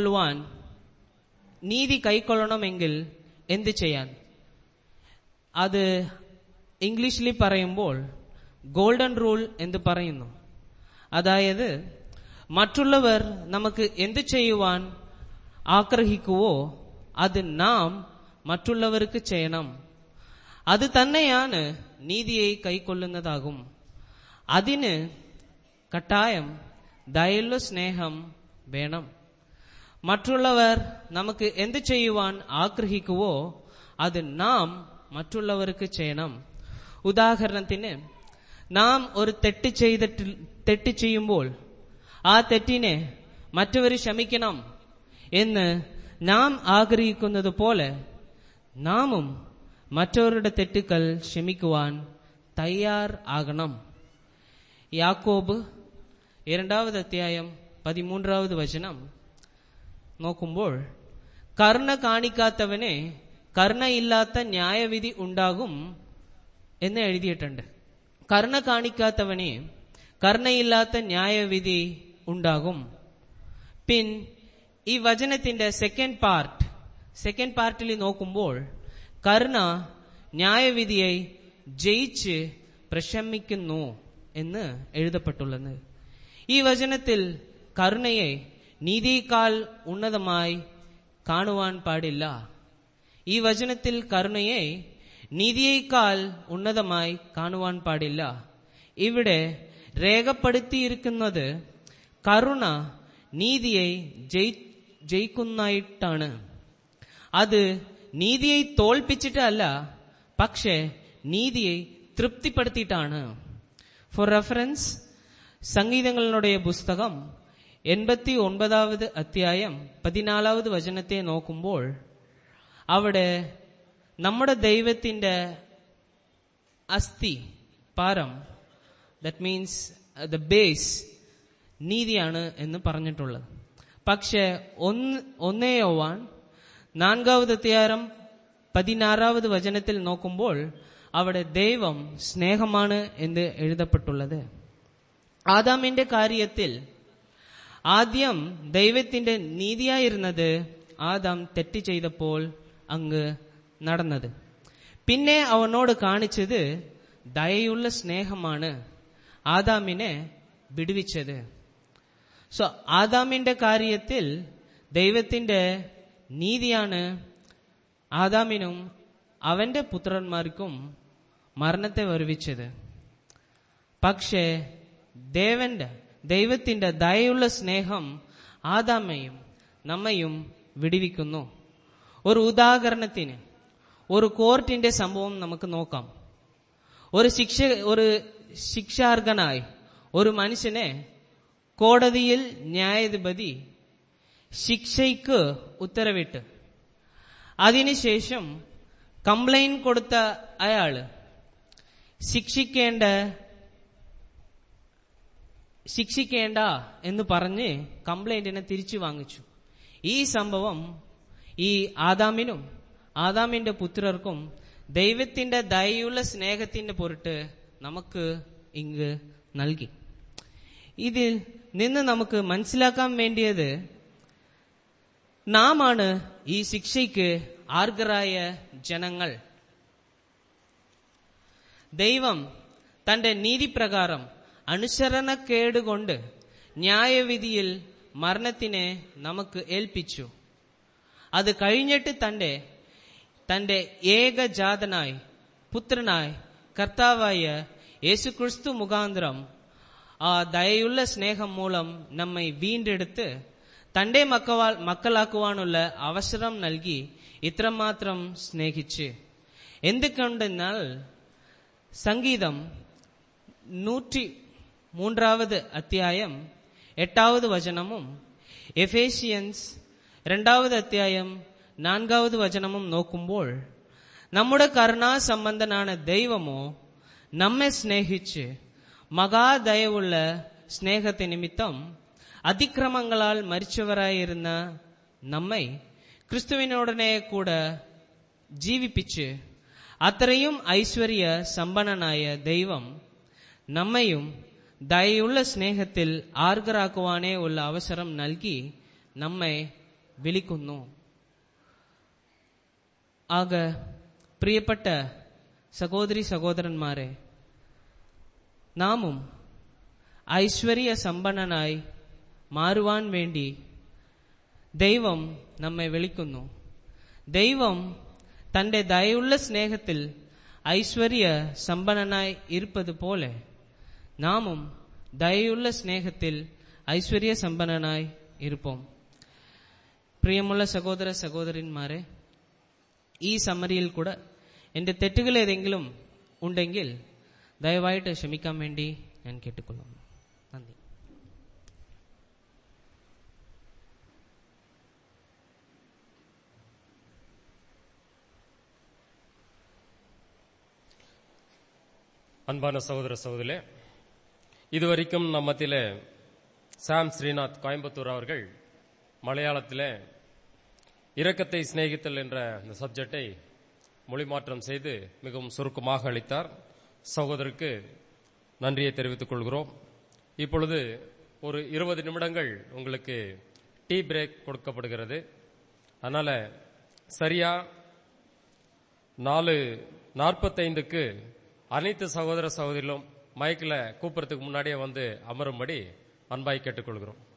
കൈക്കൊള്ളണമെങ്കിൽ എന്ത് ചെയ്യാൻ? അത് ഇംഗ്ലീഷിൽ പറയുമ്പോൾ ഗോൾഡൻ റൂൾ എന്ന് പറയുന്നു. അതായത് മറ്റുള്ളവർ നമുക്ക് എന്ത് ചെയ്യുവാൻ ആഗ്രഹിക്കുവോ അത് നാം മറ്റുള്ളവർക്ക് ചെയ്യണം. അത് തന്നെയാണ് നീതിയെ കൈക്കൊള്ളുന്നതാകും. അതിന് കട്ടായം ദയുള്ള സ്നേഹം വേണം. മറ്റുള്ളവർ നമുക്ക് എന്ത് ചെയ്യുവാൻ ആഗ്രഹിക്കുവോ അത് നാം മറ്റുള്ളവർക്ക് ചെയ്യണം. ഉദാഹരണത്തിന്, നാം ഒരു തെറ്റ് ചെയ്യുമ്പോൾ ആ തെറ്റിനെ മറ്റവർ ക്ഷമിക്കണം എന്ന് നാം ആഗ്രഹിക്കുന്നത് പോലെ നാമും മറ്റവരുടെ തെറ്റുകൾ ക്ഷമിക്കുവാൻ തയ്യാർ ആകണം. യാക്കോബ് 2:13 നോക്കുമ്പോൾ, കരുണ കാണിക്കാത്തവനെ കരുണയില്ലാത്ത ന്യായവിധി ഉണ്ടാകും എന്ന് എഴുതിയിട്ടുണ്ട്. കരുണ കാണിക്കാത്തവനെ കരുണയില്ലാത്ത ന്യായവിധി ഉണ്ടാകും. ഈ വചനത്തിന്റെ സെക്കൻഡ് പാർട്ടിൽ നോക്കുമ്പോൾ, കരുണ ന്യായവിധിയെ ജയിച്ച് പ്രശമിക്കുന്നു എന്ന് എഴുതപ്പെട്ടുള്ളത്. ഈ വചനത്തിൽ കരുണയെ നീതിയേക്കാൾ ഉന്നതമായി കാണുവാൻ പാടില്ല. ഈ വചനത്തിൽ കരുണയെ നീതിയേക്കാൾ ഉന്നതമായി കാണുവാൻ പാടില്ല. ഇവിടെ രേഖപ്പെടുത്തിയിരിക്കുന്നത് കരുണ നീതിയെ ജയിക്കുന്നതായിട്ടാണ്. അത് നീതിയെ തോൽപ്പിച്ചിട്ടല്ല, പക്ഷെ നീതിയെ തൃപ്തിപ്പെടുത്തിയിട്ടാണ്. ഫോർ റെഫറൻസ്, സംഗീതങ്ങളുടെ പുസ്തകം 89-14 നോക്കുമ്പോൾ അവിടെ നമ്മുടെ ദൈവത്തിന്റെ അസ്ഥി പാരം, ദാറ്റ് മീൻസ് ദ ബേസ്, നീതിയാണ് എന്ന് പറഞ്ഞിട്ടുള്ളത്. പക്ഷെ 1 യോവാൻ 4:16 നോക്കുമ്പോൾ അവിടെ ദൈവം സ്നേഹമാണ് എന്ന് എഴുതപ്പെട്ടുള്ളത്. ആദാമിന്റെ കാര്യത്തിൽ ആദ്യം ദൈവത്തിന്റെ നീതിയായിരുന്നത് ആദാം തെറ്റ് ചെയ്തപ്പോൾ അങ്ങ് നടന്നത്. പിന്നെ അവനോട് കാണിച്ചത് ദയയുള്ള സ്നേഹമാണ് ആദാമിനെ വിടുവിച്ചത്. സോ ആദാമിന്റെ കാര്യത്തിൽ ദൈവത്തിന്റെ നീതിയാണ് ആദാമിനും അവന്റെ പുത്രന്മാർക്കും മരണത്തെ വരുവിച്ചത്. പക്ഷേ ദൈവത്തിന്റെ ദയയുള്ള സ്നേഹം ആദാമെയും നമ്മയും വിടുവിക്കുന്നു. ഒരു ഉദാഹരണത്തിന് ഒരു കോർട്ടിന്റെ സംഭവം നമുക്ക് നോക്കാം. ഒരു ശിക്ഷാർഹനായി ഒരു മനുഷ്യനെ കോടതിയിൽ ന്യായാധിപതി ശിക്ഷയ്ക്ക് ഉത്തരവിട്ട് അതിനുശേഷം കംപ്ലൈന്റ് കൊടുത്ത അയാള് ശിക്ഷിക്കേണ്ട എന്ന് പറഞ്ഞ് കംപ്ലൈന്റിനെ തിരിച്ചു വാങ്ങിച്ചു. ഈ സംഭവം ഈ ആദാമിനും ആദാമിന്റെ പുത്രർക്കും ദൈവത്തിന്റെ ദയയുള്ള സ്നേഹത്തിന്റെ പൊരുട്ട് നമുക്ക് ഇങ്ങ് നൽകി. ഇതിൽ നിന്ന് നമുക്ക് മനസ്സിലാക്കാൻ വേണ്ടിയത്, നാമാണ് ഈ ശിക്ഷയ്ക്ക് അർഹരായ ജനങ്ങൾ. ദൈവം തന്റെ നീതിപ്രകാരം അനുസരണക്കേടുകൊണ്ട് ന്യായവിധിയിൽ മരണത്തിനെ നമുക്ക് ഏൽപ്പിച്ചു. അത് കഴിഞ്ഞിട്ട് തന്റെ ഏകജാതനായി പുത്രനായി കർത്താവായ യേശുക്രിസ്തു മുഖാന്തരം ആ ദയയുള്ള സ്നേഹം മൂലം നമ്മെ വീണ്ടെടുത്ത് തന്റെ മക്കളാക്കുവാനുള്ള അവസരം നൽകി ഇത്രമാത്രം സ്നേഹിച്ച്. എന്തുകൊണ്ടെന്നാൽ സംഗീതം 103 അധ്യായം 8 വചനമും എഫേഷ്യൻസ് 2 അധ്യായം 4 വചനമും നോക്കുമ്പോൾ നമ്മുടെ കരുണാസമ്പന്നനാണ് ദൈവമോ നമ്മെ സ്നേഹിച്ച് മഹാദയവുള്ള സ്നേഹത്തെ നിമിത്തം അതിക്രമങ്ങളാൽ മരിച്ചവരായിരുന്ന നമ്മെ ക്രിസ്തുവിനോടനെ കൂടെ ജീവിപ്പിച്ച് അത്രയും ഐശ്വര്യ സമ്പന്നനായ ദൈവം നമ്മയും ദയയുള്ള സ്നേഹത്തിൽ ആർഗരാക്കുവാനേ ഉള്ള അവസരം നൽകി നമ്മെ വിളിക്കുന്നു. ആക പ്രിയപ്പെട്ട സഹോദരി സഹോദരന്മാരെ, നാമും ഐശ്വര്യ സമ്പന്നനായി മാറുവാൻ വേണ്ടി ദൈവം നമ്മെ വിളിക്കുന്നു. ദൈവം തന്റെ ദയയുള്ള സ്നേഹത്തിൽ ഐശ്വര്യ സമ്പന്നനായി ഇരുപ്പതുപോലെ നാമും ദയയുള്ള സ്നേഹത്തിൽ ഐശ്വര്യ സമ്പന്നനായി ഇരുപ്പോം. പ്രിയമുള്ള സഹോദര സഹോദരന്മാരെ, ഈ സമ്മറിയിൽ കൂടെ എന്റെ തെറ്റുകൾ ഏതെങ്കിലും ഉണ്ടെങ്കിൽ ദയവായിട്ട് ക്ഷമിക്കാൻ വേണ്ടി ഞാൻ കേട്ടുകൊള്ളുന്നു. നന്ദി. அன்பான சகோதர சகோதரே, இதுவரைக்கும் நம்மத்திலே சாம் ஸ்ரீநாத் கோயம்புத்தூர் அவர்கள் மலையாளத்திலே இரக்கத்தை சிநேகித்தல் என்ற இந்த சப்ஜெக்டை மொழிமாற்றம் செய்து மிகவும் சுருக்கமாக அளித்தார். சகோதரருக்கு நன்றியை தெரிவித்துக் கொள்கிறோம். இப்பொழுது ஒரு 20 நிமிடங்கள் உங்களுக்கு டீ பிரேக் கொடுக்கப்படுகிறது. அதனால சரியா 4:45க்கு அனைத்து சகோதர சகோதரிகளும் மைக்கில் கூப்பிடுறதுக்கு முன்னாடியே வந்து அமரும்படி அன்பாய் கேட்டுக்கொள்கிறோம்.